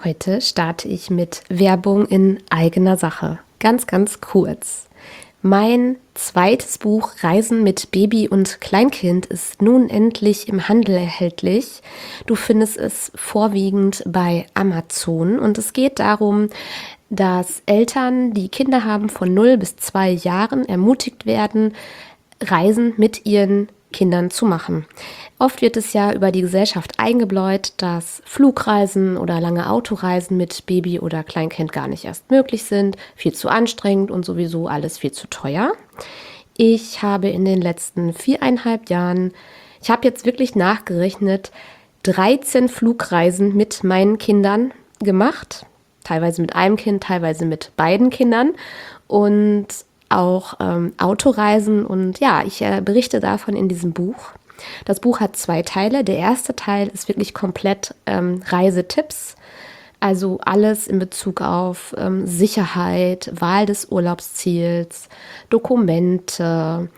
Heute starte ich mit Werbung in eigener Sache. Ganz, ganz kurz. Mein zweites Buch Reisen mit Baby und Kleinkind ist nun endlich im Handel erhältlich. Du findest es vorwiegend bei Amazon und es geht darum, dass Eltern, die Kinder haben von 0 bis 2 Jahren, ermutigt werden, Reisen mit ihren Kindern zu machen. Oft wird es ja über die Gesellschaft eingebläut, dass Flugreisen oder lange Autoreisen mit Baby oder Kleinkind gar nicht erst möglich sind, viel zu anstrengend und sowieso alles viel zu teuer. Ich habe in den letzten 4,5 Jahren, ich habe jetzt wirklich nachgerechnet, 13 Flugreisen mit meinen Kindern gemacht, teilweise mit einem Kind, teilweise mit beiden Kindern und auch Autoreisen und ja, ich berichte davon in diesem Buch. Das Buch hat 2 Teile. Der erste Teil ist wirklich komplett Reisetipps, also alles in Bezug auf Sicherheit, Wahl des Urlaubsziels, Dokumente,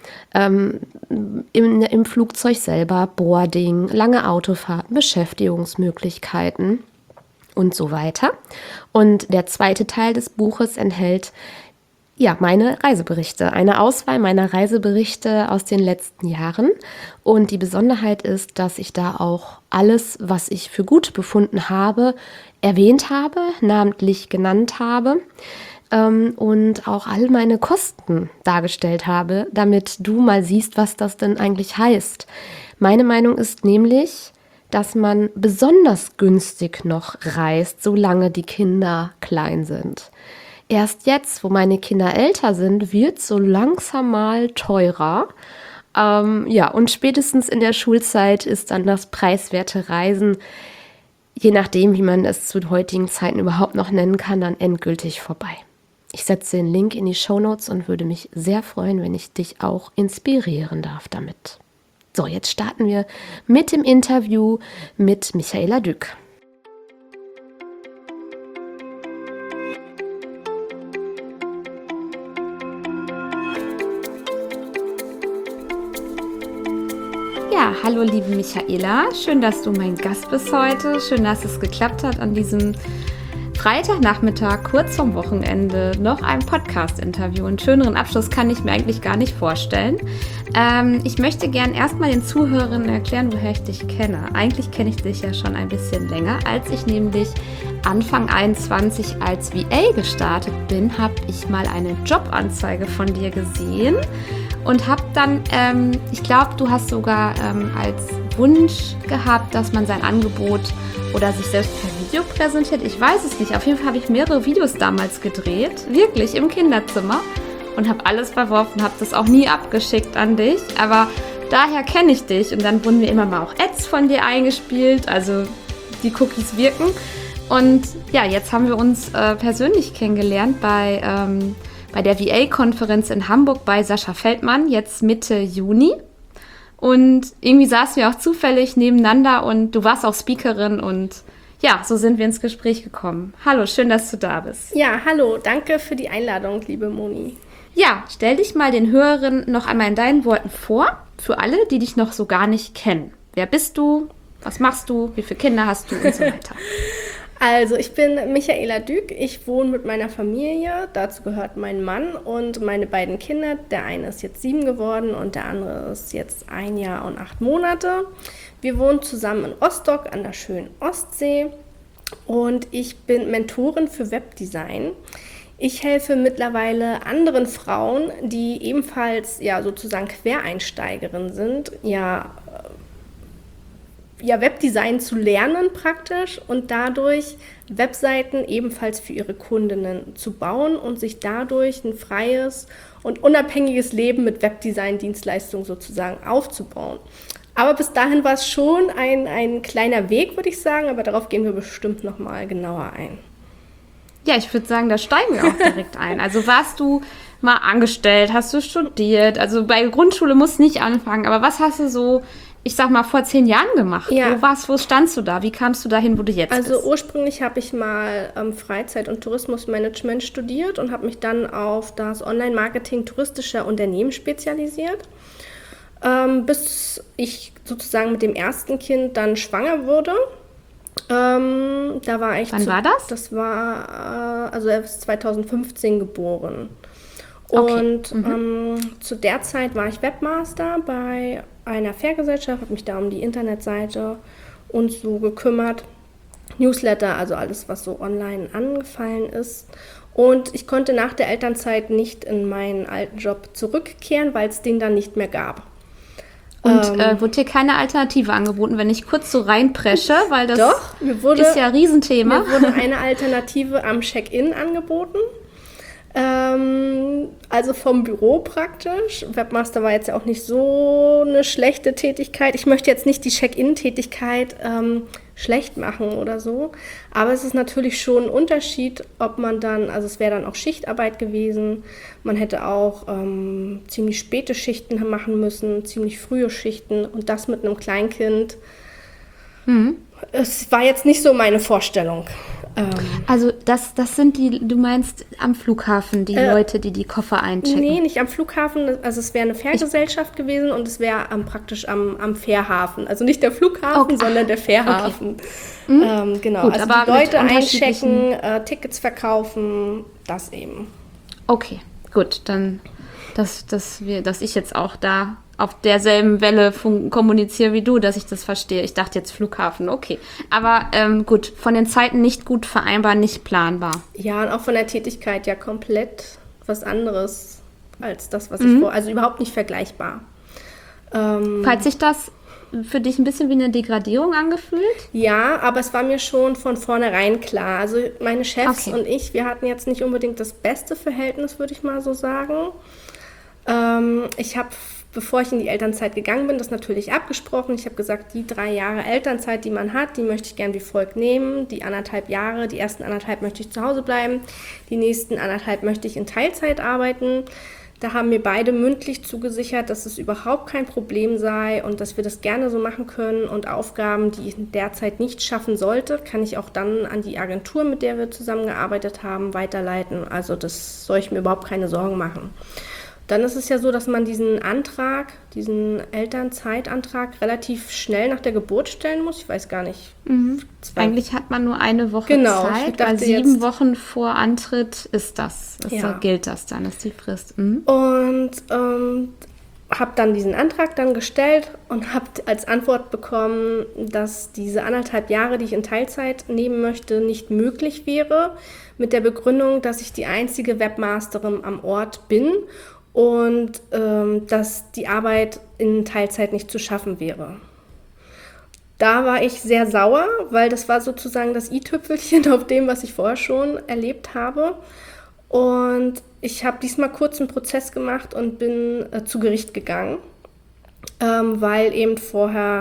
im Flugzeug selber, Boarding, lange Autofahrten, Beschäftigungsmöglichkeiten und so weiter. Und der zweite Teil des Buches enthält meine Reiseberichte, eine Auswahl meiner Reiseberichte aus den letzten Jahren. Und die Besonderheit ist, dass ich da auch alles, was ich für gut befunden habe, erwähnt habe, namentlich genannt habe und auch all meine Kosten dargestellt habe, damit du mal siehst, was das denn eigentlich heißt. Meine Meinung ist nämlich, dass man besonders günstig noch reist, solange die Kinder klein sind. Erst jetzt, wo meine Kinder älter sind, wird so langsam mal teurer. Und spätestens in der Schulzeit ist dann das preiswerte Reisen, je nachdem, wie man es zu heutigen Zeiten überhaupt noch nennen kann, dann endgültig vorbei. Ich setze den Link in die Shownotes und würde mich sehr freuen, wenn ich dich auch inspirieren darf damit. So, jetzt starten wir mit dem Interview mit Michaela Dück. Ja, hallo liebe Michaela, schön, dass du mein Gast bist heute. Schön, dass es geklappt hat an diesem Freitagnachmittag, kurz vorm Wochenende, noch ein Podcast-Interview. Einen schöneren Abschluss kann ich mir eigentlich gar nicht vorstellen. Ich möchte gern erstmal den Zuhörern erklären, woher ich dich kenne. Eigentlich kenne ich dich ja schon ein bisschen länger. Als ich nämlich Anfang 21 als VA gestartet bin, habe ich mal eine Jobanzeige von dir gesehen. Und habe dann, ich glaube, du hast sogar als Wunsch gehabt, dass man sein Angebot oder sich selbst per Video präsentiert. Ich weiß es nicht. Auf jeden Fall habe ich mehrere Videos damals gedreht, wirklich im Kinderzimmer und habe alles verworfen, habe das auch nie abgeschickt an dich. Aber daher kenne ich dich und dann wurden mir immer mal auch Ads von dir eingespielt, also die Cookies wirken. Und ja, jetzt haben wir uns persönlich kennengelernt bei der VA-Konferenz in Hamburg bei Sascha Feldmann, jetzt Mitte Juni. Und irgendwie saßen wir auch zufällig nebeneinander und du warst auch Speakerin und ja, so sind wir ins Gespräch gekommen. Hallo, schön, dass du da bist. Ja, hallo, danke für die Einladung, liebe Moni. Ja, stell dich mal den Hörerinnen noch einmal in deinen Worten vor, für alle, die dich noch so gar nicht kennen. Wer bist du? Was machst du? Wie viele Kinder hast du und so weiter? Also, ich bin Michaela Dück, ich wohne mit meiner Familie, dazu gehört mein Mann und meine beiden Kinder. Der eine ist jetzt 7 geworden und der andere ist jetzt 1 Jahr und 8 Monate. Wir wohnen zusammen in Rostock an der schönen Ostsee und ich bin Mentorin für Webdesign. Ich helfe mittlerweile anderen Frauen, die ebenfalls sozusagen Quereinsteigerinnen sind, Webdesign zu lernen praktisch und dadurch Webseiten ebenfalls für ihre Kundinnen zu bauen und sich dadurch ein freies und unabhängiges Leben mit Webdesign-Dienstleistungen sozusagen aufzubauen. Aber bis dahin war es schon ein kleiner Weg, würde ich sagen, aber darauf gehen wir bestimmt nochmal genauer ein. Ja, ich würde sagen, da steigen wir auch direkt ein. Also warst du mal angestellt, hast du studiert? Also bei Grundschule musst du nicht anfangen, aber was hast du so, ich sag mal, vor 10 Jahren gemacht? Ja. Wo standst du da? Wie kamst du dahin, wo du jetzt bist? Also ursprünglich habe ich mal Freizeit- und Tourismusmanagement studiert und habe mich dann auf das Online-Marketing touristischer Unternehmen spezialisiert. Bis ich sozusagen mit dem ersten Kind dann schwanger wurde. Da war ich. Wann war das? Das war, also er ist 2015 geboren. Okay. Und zu der Zeit war ich Webmaster bei einer Fairgesellschaft, habe mich da um die Internetseite und so gekümmert. Newsletter, also alles, was so online angefallen ist. Und ich konnte nach der Elternzeit nicht in meinen alten Job zurückkehren, weil es den dann nicht mehr gab. Und wurde dir keine Alternative angeboten, wenn ich kurz so reinpresche, weil das ist ja ein Riesenthema. Mir wurde eine Alternative am Check-in angeboten. Also vom Büro praktisch. Webmaster war jetzt ja auch nicht so eine schlechte Tätigkeit. Ich möchte jetzt nicht die Check-in-Tätigkeit schlecht machen oder so. Aber es ist natürlich schon ein Unterschied, ob man dann, also es wäre dann auch Schichtarbeit gewesen. Man hätte auch ziemlich späte Schichten machen müssen, ziemlich frühe Schichten und das mit einem Kleinkind. Es war jetzt nicht so meine Vorstellung. Also das sind die, du meinst am Flughafen, die Leute, die Koffer einchecken? Nee, nicht am Flughafen. Also es wäre eine Fährgesellschaft gewesen und es wäre praktisch am Fährhafen. Also nicht der Flughafen, sondern der Fährhafen. Okay. Genau, Gut, also aber die Leute einchecken, Tickets verkaufen, das eben. Okay, gut, dann, dass ich jetzt auch da auf derselben Welle kommuniziere wie du, dass ich das verstehe. Ich dachte jetzt Flughafen, okay. Aber gut, von den Zeiten nicht gut vereinbar, nicht planbar. Ja, und auch von der Tätigkeit ja komplett was anderes als das, was ich also überhaupt nicht vergleichbar. Hat sich das für dich ein bisschen wie eine Degradierung angefühlt? Ja, aber es war mir schon von vornherein klar. Also meine Chefs und ich, wir hatten jetzt nicht unbedingt das beste Verhältnis, würde ich mal so sagen. Ich habe, bevor ich in die Elternzeit gegangen bin, das natürlich abgesprochen. Ich habe gesagt, die 3 Jahre Elternzeit, die man hat, die möchte ich gern wie folgt nehmen. Die 1,5 Jahre, die ersten 1,5 möchte ich zu Hause bleiben. Die nächsten 1,5 möchte ich in Teilzeit arbeiten. Da haben mir beide mündlich zugesichert, dass es überhaupt kein Problem sei und dass wir das gerne so machen können. Und Aufgaben, die ich in der Zeit nicht schaffen sollte, kann ich auch dann an die Agentur, mit der wir zusammengearbeitet haben, weiterleiten. Also das soll ich mir überhaupt keine Sorgen machen. Dann ist es ja so, dass man diesen Elternzeitantrag relativ schnell nach der Geburt stellen muss. Ich weiß gar nicht. Eigentlich hat man nur eine Woche Zeit, weil 7 Wochen vor Antritt ist das. Gilt das dann, ist die Frist. Und habe dann diesen Antrag dann gestellt und habe als Antwort bekommen, dass diese 1,5 Jahre, die ich in Teilzeit nehmen möchte, nicht möglich wäre. Mit der Begründung, dass ich die einzige Webmasterin am Ort bin und dass die Arbeit in Teilzeit nicht zu schaffen wäre. Da war ich sehr sauer, weil das war sozusagen das i-Tüpfelchen auf dem, was ich vorher schon erlebt habe. Und ich habe diesmal kurz einen Prozess gemacht und bin zu Gericht gegangen, weil eben vorher,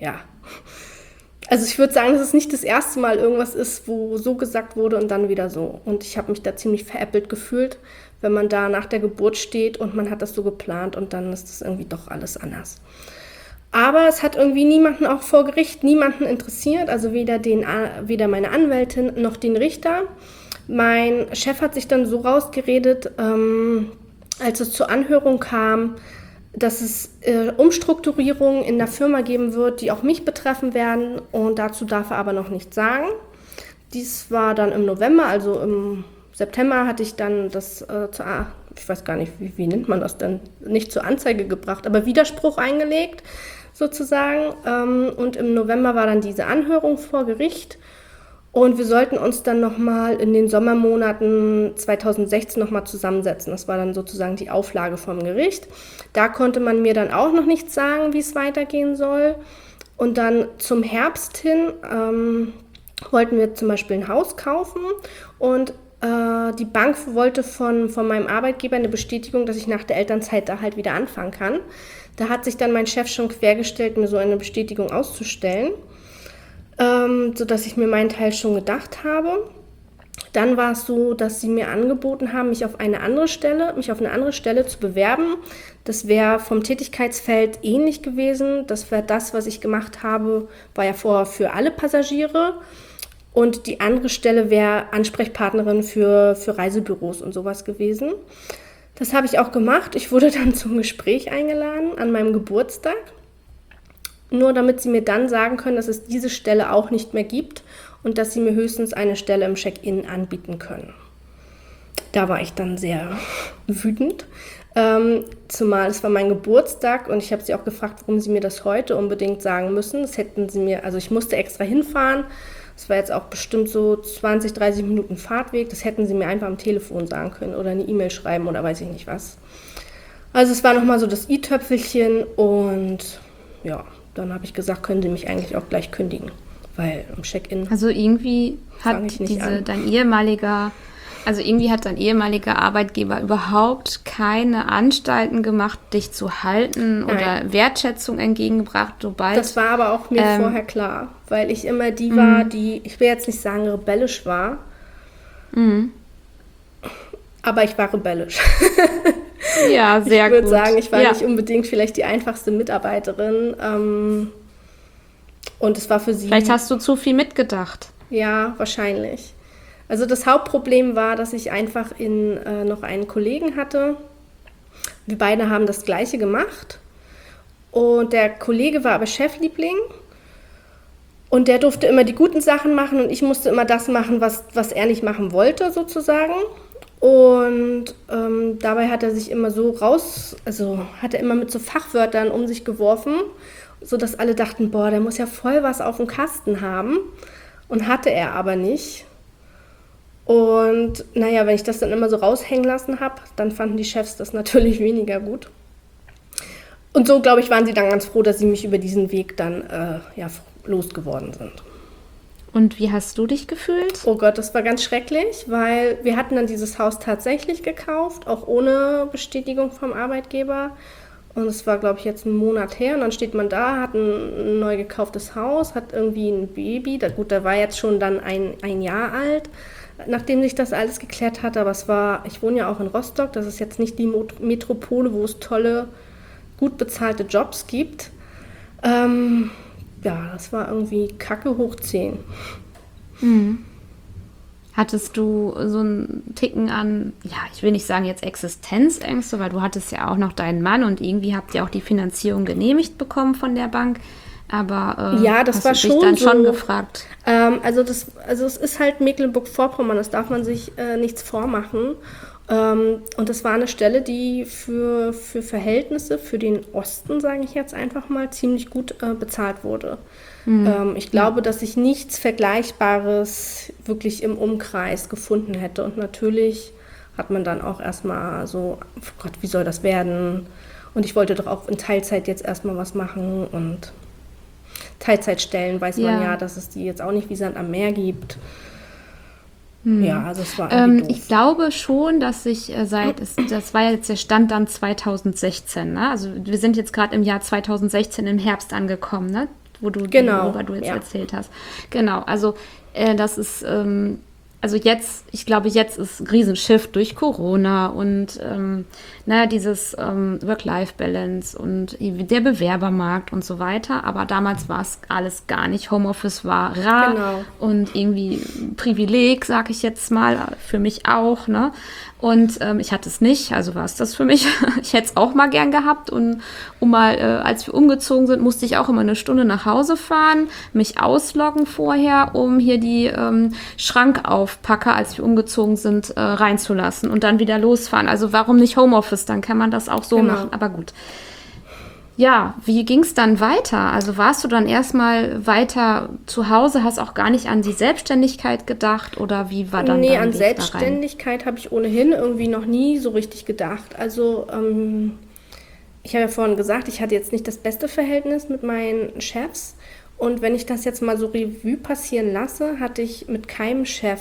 also ich würde sagen, dass es nicht das erste Mal irgendwas ist, wo so gesagt wurde und dann wieder so. Und ich habe mich da ziemlich veräppelt gefühlt, wenn man da nach der Geburt steht und man hat das so geplant und dann ist das irgendwie doch alles anders. Aber es hat irgendwie niemanden auch vor Gericht, niemanden interessiert, also weder meine Anwältin noch den Richter. Mein Chef hat sich dann so rausgeredet, als es zur Anhörung kam, dass es Umstrukturierungen in der Firma geben wird, die auch mich betreffen werden und dazu darf er aber noch nichts sagen. Dies war dann im November, also im September hatte ich dann das, ich weiß gar nicht, wie nennt man das denn, nicht zur Anzeige gebracht, aber Widerspruch eingelegt sozusagen. Und im November war dann diese Anhörung vor Gericht und wir sollten uns dann nochmal in den Sommermonaten 2016 nochmal zusammensetzen. Das war dann sozusagen die Auflage vom Gericht. Da konnte man mir dann auch noch nichts sagen, wie es weitergehen soll. Und dann zum Herbst hin wollten wir zum Beispiel ein Haus kaufen und die Bank wollte von meinem Arbeitgeber eine Bestätigung, dass ich nach der Elternzeit da halt wieder anfangen kann. Da hat sich dann mein Chef schon quergestellt, mir so eine Bestätigung auszustellen, sodass ich mir meinen Teil schon gedacht habe. Dann war es so, dass sie mir angeboten haben, mich auf eine andere Stelle zu bewerben. Das wäre vom Tätigkeitsfeld ähnlich gewesen. Das wäre das, was ich gemacht habe, war ja vorher für alle Passagiere. Und die andere Stelle wäre Ansprechpartnerin für Reisebüros und sowas gewesen. Das habe ich auch gemacht. Ich wurde dann zum Gespräch eingeladen an meinem Geburtstag. nur damit sie mir dann sagen können, dass es diese Stelle auch nicht mehr gibt und dass sie mir höchstens eine Stelle im Check-in anbieten können. Da war ich dann sehr wütend, zumal es war mein Geburtstag und ich habe sie auch gefragt, warum sie mir das heute unbedingt sagen müssen. Das hätten sie mir, also ich musste extra hinfahren, es war jetzt auch bestimmt so 20, 30 Minuten Fahrtweg, das hätten sie mir einfach am Telefon sagen können oder eine E-Mail schreiben oder weiß ich nicht was. Also es war nochmal so das i-Töpfelchen und ja, dann habe ich gesagt, können Sie mich eigentlich auch gleich kündigen, weil im Check-in Also irgendwie hat dein ehemaliger Arbeitgeber überhaupt keine Anstalten gemacht, dich zu halten oder Wertschätzung entgegengebracht, sobald... Das war aber auch mir vorher klar, weil ich immer die war, die, ich will jetzt nicht sagen rebellisch war, aber ich war rebellisch. Ja, sehr gut. Ich würde sagen, ich war nicht unbedingt vielleicht die einfachste Mitarbeiterin und es war für sie... Vielleicht hast du zu viel mitgedacht. Ja, wahrscheinlich. Also das Hauptproblem war, dass ich einfach noch einen Kollegen hatte. Wir beide haben das Gleiche gemacht. Und der Kollege war aber Chefliebling. Und der durfte immer die guten Sachen machen und ich musste immer das machen, was er nicht machen wollte, sozusagen. Und dabei hat er sich immer hat er immer mit so Fachwörtern um sich geworfen, sodass alle dachten, boah, der muss ja voll was auf dem Kasten haben. Und hatte er aber nicht. Und naja, wenn ich das dann immer so raushängen lassen habe, dann fanden die Chefs das natürlich weniger gut. Und so, glaube ich, waren sie dann ganz froh, dass sie mich über diesen Weg dann losgeworden sind. Und wie hast du dich gefühlt? Oh Gott, das war ganz schrecklich, weil wir hatten dann dieses Haus tatsächlich gekauft, auch ohne Bestätigung vom Arbeitgeber. Und es war, glaube ich, jetzt einen Monat her. Und dann steht man da, hat ein neu gekauftes Haus, hat irgendwie ein Baby. Der war jetzt schon dann ein Jahr alt, nachdem sich das alles geklärt hat. Aber ich wohne ja auch in Rostock, das ist jetzt nicht die Metropole, wo es tolle, gut bezahlte Jobs gibt. Das war irgendwie Kacke hoch 10. Mhm. Hattest du so einen Ticken an, ich will nicht sagen jetzt Existenzängste, weil du hattest ja auch noch deinen Mann und irgendwie habt ihr auch die Finanzierung genehmigt bekommen von der Bank. Aber das hast war du dich schon dann so, schon gefragt? Also es ist halt Mecklenburg-Vorpommern, das darf man sich nichts vormachen. Und das war eine Stelle, die für Verhältnisse, für den Osten, sage ich jetzt einfach mal, ziemlich gut bezahlt wurde. Ich glaube, dass ich nichts Vergleichbares wirklich im Umkreis gefunden hätte. Und natürlich hat man dann auch erstmal so, oh Gott, wie soll das werden? Und ich wollte doch auch in Teilzeit jetzt erstmal was machen. Und Teilzeitstellen weiß man ja, dass es die jetzt auch nicht wie Sand am Meer gibt. Ja, also es war irgendwie doof. Ich glaube schon, dass ich das war jetzt der Stand dann 2016, ne? Also wir sind jetzt gerade im Jahr 2016 im Herbst angekommen, ne? Worüber du jetzt erzählt hast. Genau, also das ist, ich glaube, jetzt ist ein Riesenschiff durch Corona und dieses Work-Life-Balance und der Bewerbermarkt und so weiter. Aber damals war es alles gar nicht. Homeoffice war rar und irgendwie ein Privileg, sag ich jetzt mal, für mich auch, ne? Und ich hatte es nicht, also war es das für mich. Ich hätte es auch mal gern gehabt und als wir umgezogen sind, musste ich auch immer eine Stunde nach Hause fahren, mich ausloggen vorher, um hier die Schrankaufpacker, als wir umgezogen sind, reinzulassen und dann wieder losfahren. Also warum nicht Homeoffice? Dann kann man das auch so machen, aber gut. Ja, wie ging es dann weiter? Also warst du dann erstmal weiter zu Hause, hast auch gar nicht an die Selbstständigkeit gedacht oder wie war dann dein Weg an Selbstständigkeit habe ich ohnehin irgendwie noch nie so richtig gedacht. Also ich habe ja vorhin gesagt, ich hatte jetzt nicht das beste Verhältnis mit meinen Chefs. Und wenn ich das jetzt mal so Revue passieren lasse, hatte ich mit keinem Chef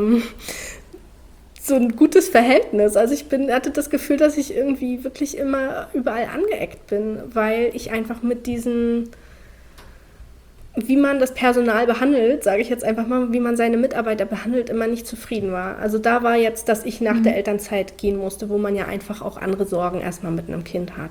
so ein gutes Verhältnis. Also ich hatte das Gefühl, dass ich irgendwie wirklich immer überall angeeckt bin, weil ich einfach mit diesen, wie man das Personal behandelt, sage ich jetzt einfach mal, wie man seine Mitarbeiter behandelt, immer nicht zufrieden war. Also da war jetzt, dass ich nach der Elternzeit gehen musste, wo man ja einfach auch andere Sorgen erstmal mit einem Kind hat.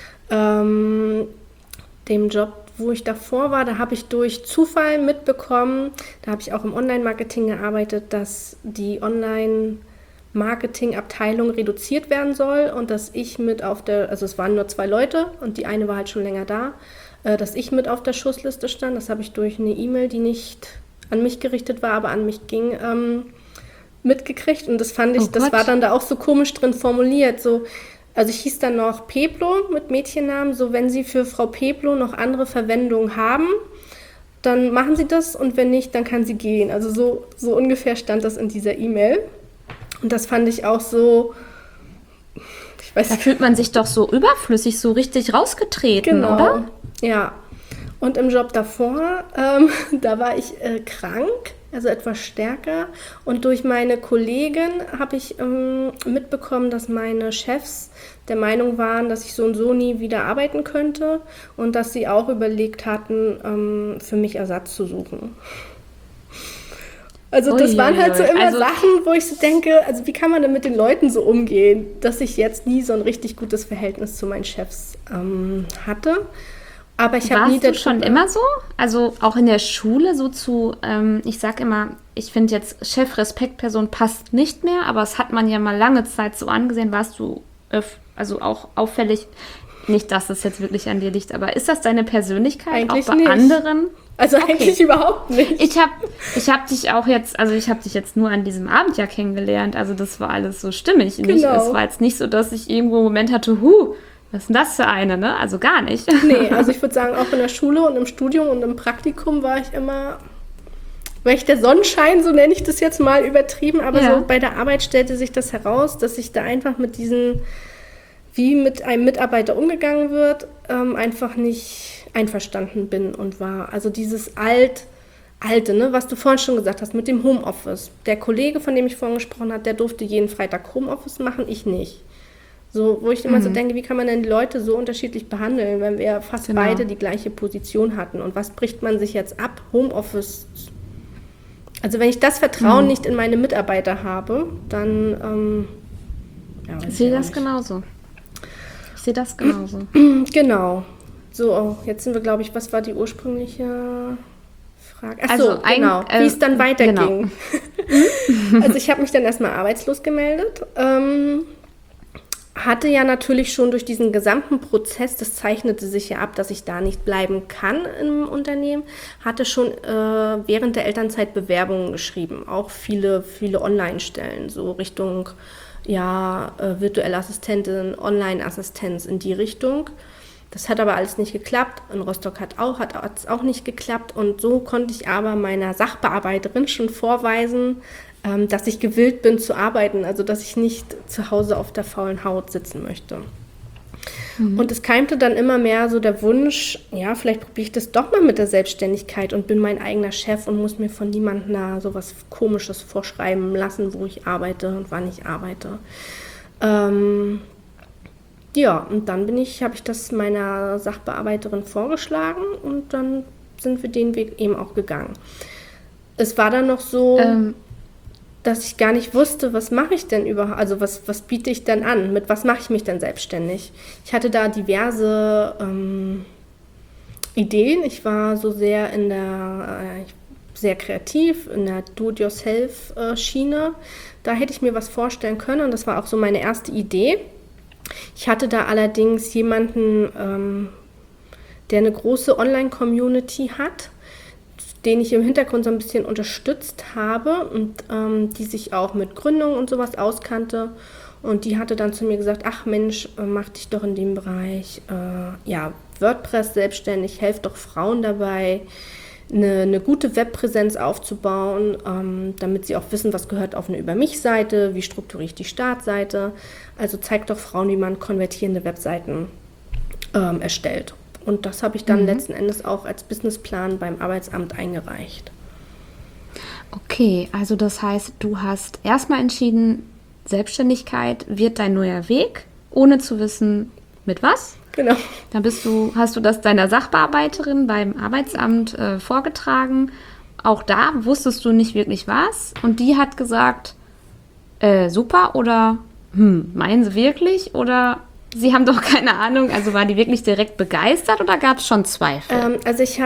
Dem Job, wo ich davor war, da habe ich durch Zufall mitbekommen, da habe ich auch im Online-Marketing gearbeitet, dass die Online-Marketing-Abteilung reduziert werden soll und dass ich also es waren nur 2 Leute und die eine war halt schon länger da, dass ich mit auf der Schussliste stand. Das habe ich durch eine E-Mail, die nicht an mich gerichtet war, aber an mich ging, mitgekriegt. Und das fand ich, das war dann da auch so komisch drin formuliert. So, also ich hieß dann noch Peplo mit Mädchennamen. So, wenn Sie für Frau Peplo noch andere Verwendungen haben, dann machen Sie das und wenn nicht, dann kann sie gehen. Also so ungefähr stand das in dieser E-Mail. Und das fand ich auch so, ich weiß nicht. Da fühlt man sich doch so überflüssig, so richtig rausgetreten, genau, oder? Ja. Und im Job davor, da war ich krank, also etwas stärker. Und durch meine Kollegin habe ich mitbekommen, dass meine Chefs der Meinung waren, dass ich so und so nie wieder arbeiten könnte und dass sie auch überlegt hatten, für mich Ersatz zu suchen. Also das waren halt so immer Sachen, wo ich so denke, also wie kann man denn mit den Leuten so umgehen, dass ich jetzt nie so ein richtig gutes Verhältnis zu meinen Chefs hatte. Aber ich habe nie... Warst du schon immer so? Also auch in der Schule so zu, ich sag immer, ich finde jetzt Chef, Respektperson passt nicht mehr, aber es hat man ja mal lange Zeit so angesehen. Warst du also auch auffällig, nicht, dass es jetzt wirklich an dir liegt, aber ist das deine Persönlichkeit eigentlich auch bei nicht. Anderen? Also eigentlich überhaupt nicht. Ich hab dich auch jetzt, also ich habe dich jetzt nur an diesem Abend ja kennengelernt, also das war alles so stimmig. Genau. Es war jetzt nicht so, dass ich irgendwo einen Moment hatte, was ist denn das für eine, ne? Also gar nicht. Nee, also ich würde sagen, auch in der Schule und im Studium und im Praktikum war ich der Sonnenschein, so nenne ich das jetzt mal übertrieben, aber so bei der Arbeit stellte sich das heraus, dass ich da einfach mit wie mit einem Mitarbeiter umgegangen wird, einfach nicht einverstanden bin und war. Also dieses Alte, ne, was du vorhin schon gesagt hast, mit dem Homeoffice. Der Kollege, von dem ich vorhin gesprochen habe, der durfte jeden Freitag Homeoffice machen, ich nicht. So, wo ich immer so denke, wie kann man denn die Leute so unterschiedlich behandeln, wenn wir fast beide die gleiche Position hatten? Und was bricht man sich jetzt ab? Homeoffice. Also wenn ich das Vertrauen nicht in meine Mitarbeiter habe, dann ich sehe das genauso. Genau. So, jetzt sind wir, glaube ich, was war die ursprüngliche Frage? Achso, Also genau, wie es dann weiterging. Genau. Also ich habe mich dann erstmal arbeitslos gemeldet. Hatte ja natürlich schon durch diesen gesamten Prozess, das zeichnete sich ja ab, dass ich da nicht bleiben kann im Unternehmen, hatte schon während der Elternzeit Bewerbungen geschrieben, auch viele Online-Stellen, so Richtung virtuelle Assistentin, Online-Assistenz in die Richtung. Das hat aber alles nicht geklappt. In Rostock hat es auch nicht geklappt. Und so konnte ich aber meiner Sachbearbeiterin schon vorweisen, dass ich gewillt bin zu arbeiten, also dass ich nicht zu Hause auf der faulen Haut sitzen möchte. Und es keimte dann immer mehr so der Wunsch, ja, vielleicht probiere ich das doch mal mit der Selbstständigkeit und bin mein eigener Chef und muss mir von niemandem da so was Komisches vorschreiben lassen, wo ich arbeite und wann ich arbeite. Und dann habe ich das meiner Sachbearbeiterin vorgeschlagen und dann sind wir den Weg eben auch gegangen. Es war dann noch so, dass ich gar nicht wusste, was mache ich denn überhaupt, also was biete ich denn an, mit was mache ich mich denn selbstständig. Ich hatte da diverse Ideen, ich war so sehr sehr kreativ in der Do-it-yourself-Schiene, da hätte ich mir was vorstellen können und das war auch so meine erste Idee. Ich hatte da allerdings jemanden, der eine große Online-Community hat, den ich im Hintergrund so ein bisschen unterstützt habe und die sich auch mit Gründung und sowas auskannte. Und die hatte dann zu mir gesagt, ach Mensch, mach dich doch in dem Bereich WordPress selbstständig, helf doch Frauen dabei, eine gute Webpräsenz aufzubauen, damit sie auch wissen, was gehört auf eine Über-mich-Seite, wie strukturiere ich die Startseite. Also zeig doch Frauen, wie man konvertierende Webseiten erstellt. Und das habe ich dann letzten Endes auch als Businessplan beim Arbeitsamt eingereicht. Okay, also das heißt, du hast erstmal entschieden, Selbstständigkeit wird dein neuer Weg, ohne zu wissen, mit was. Genau. Dann hast du das deiner Sachbearbeiterin beim Arbeitsamt vorgetragen. Auch da wusstest du nicht wirklich was. Und die hat gesagt, super oder meinen Sie wirklich? Oder Sie haben doch keine Ahnung. Also war die wirklich direkt begeistert oder gab es schon Zweifel? Also ich habe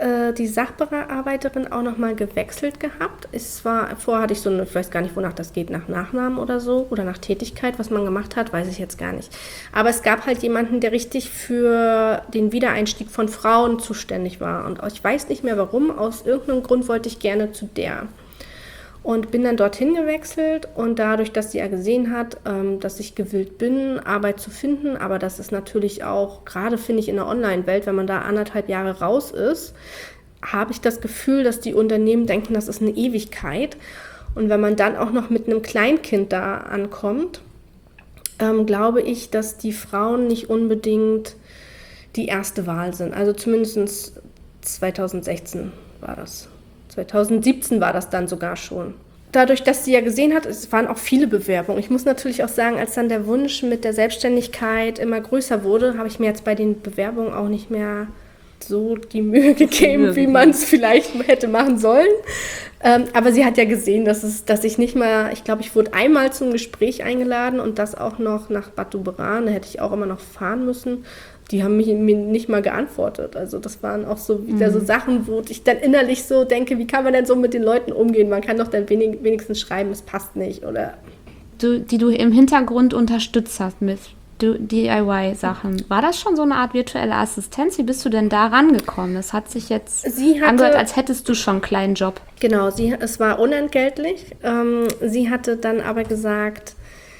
die Sachbearbeiterin auch nochmal gewechselt gehabt. Vorher hatte ich ich weiß gar nicht, wonach das geht, nach Nachnamen oder so oder nach Tätigkeit, was man gemacht hat, weiß ich jetzt gar nicht. Aber es gab halt jemanden, der richtig für den Wiedereinstieg von Frauen zuständig war. Und ich weiß nicht mehr warum, aus irgendeinem Grund wollte ich gerne zu der. Und bin dann dorthin gewechselt und dadurch, dass sie ja gesehen hat, dass ich gewillt bin, Arbeit zu finden, aber das ist natürlich auch, gerade finde ich in der Online-Welt, wenn man da 1,5 Jahre raus ist, habe ich das Gefühl, dass die Unternehmen denken, das ist eine Ewigkeit. Und wenn man dann auch noch mit einem Kleinkind da ankommt, glaube ich, dass die Frauen nicht unbedingt die erste Wahl sind. Also zumindest 2016 war das. 2017 war das dann sogar schon. Dadurch, dass sie ja gesehen hat, es waren auch viele Bewerbungen. Ich muss natürlich auch sagen, als dann der Wunsch mit der Selbstständigkeit immer größer wurde, habe ich mir jetzt bei den Bewerbungen auch nicht mehr so die Mühe gegeben, wie man es vielleicht hätte machen sollen. Aber sie hat ja gesehen, dass ich nicht mal, ich glaube, ich wurde einmal zum Gespräch eingeladen und das auch noch nach Bad Doberan, da hätte ich auch immer noch fahren müssen. Die haben mir nicht mal geantwortet. Also das waren auch so wieder so Sachen, wo ich dann innerlich so denke, wie kann man denn so mit den Leuten umgehen? Man kann doch dann wenigstens schreiben, es passt nicht. Oder Die du im Hintergrund unterstützt hast mit DIY-Sachen. War das schon so eine Art virtuelle Assistenz? Wie bist du denn da rangekommen? Das hat sich jetzt angehört, als hättest du schon einen kleinen Job. Genau, es war unentgeltlich. Sie hatte dann aber gesagt,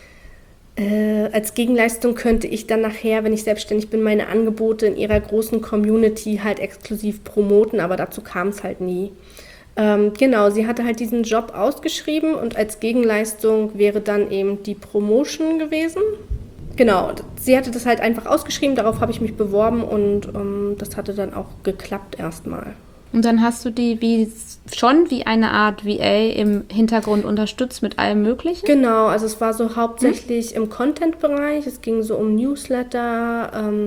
als Gegenleistung könnte ich dann nachher, wenn ich selbstständig bin, meine Angebote in ihrer großen Community halt exklusiv promoten, aber dazu kam es halt nie. Genau, sie hatte halt diesen Job ausgeschrieben und als Gegenleistung wäre dann eben die Promotion gewesen. Genau, sie hatte das halt einfach ausgeschrieben, darauf habe ich mich beworben und das hatte dann auch geklappt erstmal. Und dann hast du die wie eine Art VA im Hintergrund unterstützt mit allem Möglichen? Genau, also es war so hauptsächlich im Content-Bereich. Es ging so um Newsletter,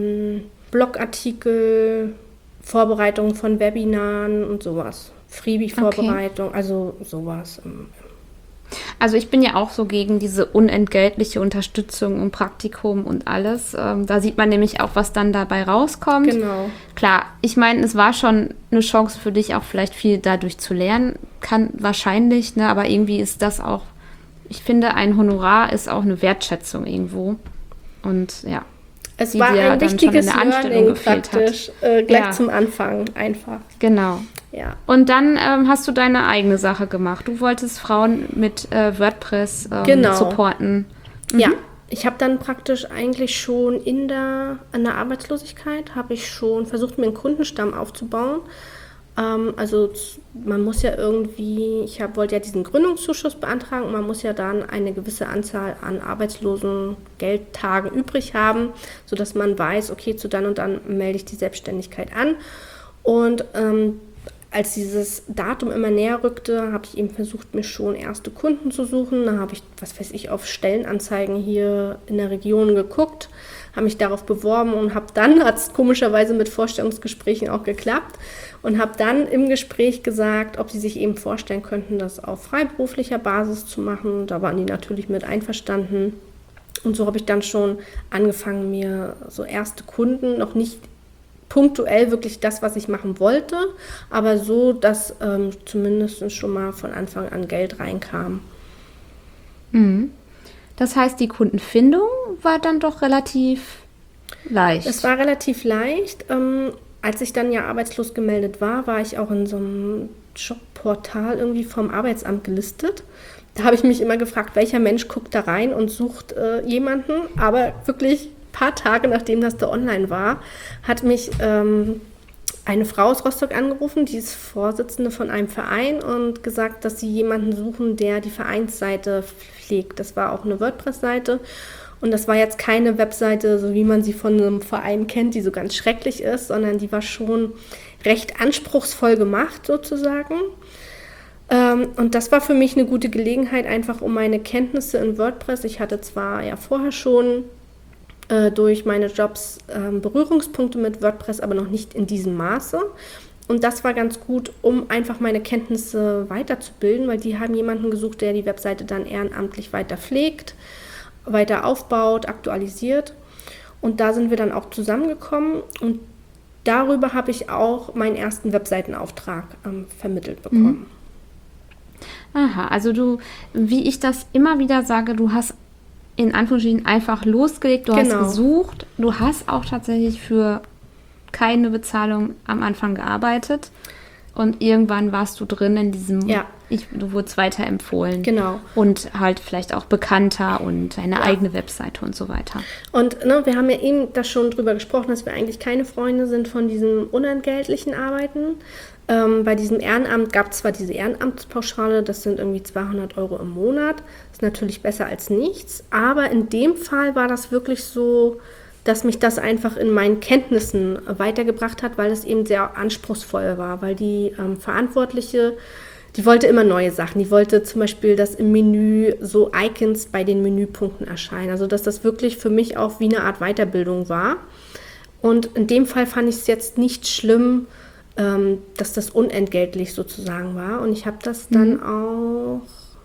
Blogartikel, Vorbereitung von Webinaren und sowas. Freebie-Vorbereitung, also sowas. Also ich bin ja auch so gegen diese unentgeltliche Unterstützung und Praktikum und alles. Da sieht man nämlich auch, was dann dabei rauskommt. Genau. Klar, ich meine, es war schon eine Chance für dich, auch vielleicht viel dadurch zu lernen. Kann wahrscheinlich, ne? Aber irgendwie ist das auch, ich finde, ein Honorar ist auch eine Wertschätzung irgendwo. Und ja. Es war ein wichtiges Learning praktisch, gleich zum Anfang einfach. Genau. Ja. Und dann hast du deine eigene Sache gemacht. Du wolltest Frauen mit WordPress supporten. Mhm. Ja, ich habe dann praktisch eigentlich schon in der Arbeitslosigkeit, habe ich schon versucht, mir einen Kundenstamm aufzubauen. Also man muss ja irgendwie, wollte ja diesen Gründungszuschuss beantragen und man muss ja dann eine gewisse Anzahl an Arbeitslosengeldtagen übrig haben, sodass man weiß, okay, zu dann und dann melde ich die Selbstständigkeit an. Und als dieses Datum immer näher rückte, habe ich eben versucht, mir schon erste Kunden zu suchen. Da habe ich, auf Stellenanzeigen hier in der Region geguckt, habe mich darauf beworben und hat es komischerweise mit Vorstellungsgesprächen auch geklappt und habe dann im Gespräch gesagt, ob sie sich eben vorstellen könnten, das auf freiberuflicher Basis zu machen. Da waren die natürlich mit einverstanden. Und so habe ich dann schon angefangen, mir so erste Kunden, noch nicht punktuell wirklich das, was ich machen wollte, aber so, dass zumindest schon mal von Anfang an Geld reinkam. Mhm. Das heißt, die Kundenfindung war dann doch relativ leicht. Es war relativ leicht. Als ich dann ja arbeitslos gemeldet war ich auch in so einem Jobportal irgendwie vom Arbeitsamt gelistet. Da habe ich mich immer gefragt, welcher Mensch guckt da rein und sucht jemanden, aber wirklich paar Tage, nachdem das da online war, hat mich eine Frau aus Rostock angerufen, die ist Vorsitzende von einem Verein und gesagt, dass sie jemanden suchen, der die Vereinsseite pflegt. Das war auch eine WordPress-Seite und das war jetzt keine Webseite, so wie man sie von einem Verein kennt, die so ganz schrecklich ist, sondern die war schon recht anspruchsvoll gemacht sozusagen. Und das war für mich eine gute Gelegenheit, einfach um meine Kenntnisse in WordPress. Ich hatte zwar ja vorher schon durch meine Jobs Berührungspunkte mit WordPress, aber noch nicht in diesem Maße. Und das war ganz gut, um einfach meine Kenntnisse weiterzubilden, weil die haben jemanden gesucht, der die Webseite dann ehrenamtlich weiter pflegt, weiter aufbaut, aktualisiert. Und da sind wir dann auch zusammengekommen. Und darüber habe ich auch meinen ersten Webseitenauftrag vermittelt bekommen. Aha, also wie ich das immer wieder sage, du hast in Anführungsstrichen einfach losgelegt, du hast gesucht, du hast auch tatsächlich für keine Bezahlung am Anfang gearbeitet und irgendwann warst du drin in diesem, du wurdest weiterempfohlen. Genau. Und halt vielleicht auch bekannter und eine eigene Webseite und so weiter. Und wir haben ja eben da schon drüber gesprochen, dass wir eigentlich keine Freunde sind von diesem unentgeltlichen Arbeiten. Bei diesem Ehrenamt gab es zwar diese Ehrenamtspauschale, das sind irgendwie 200 € im Monat. Das ist natürlich besser als nichts. Aber in dem Fall war das wirklich so, dass mich das einfach in meinen Kenntnissen weitergebracht hat, weil es eben sehr anspruchsvoll war. Weil die Verantwortliche, die wollte immer neue Sachen. Die wollte zum Beispiel, dass im Menü so Icons bei den Menüpunkten erscheinen. Also dass das wirklich für mich auch wie eine Art Weiterbildung war. Und in dem Fall fand ich es jetzt nicht schlimm, dass das unentgeltlich sozusagen war. Und ich habe das dann auch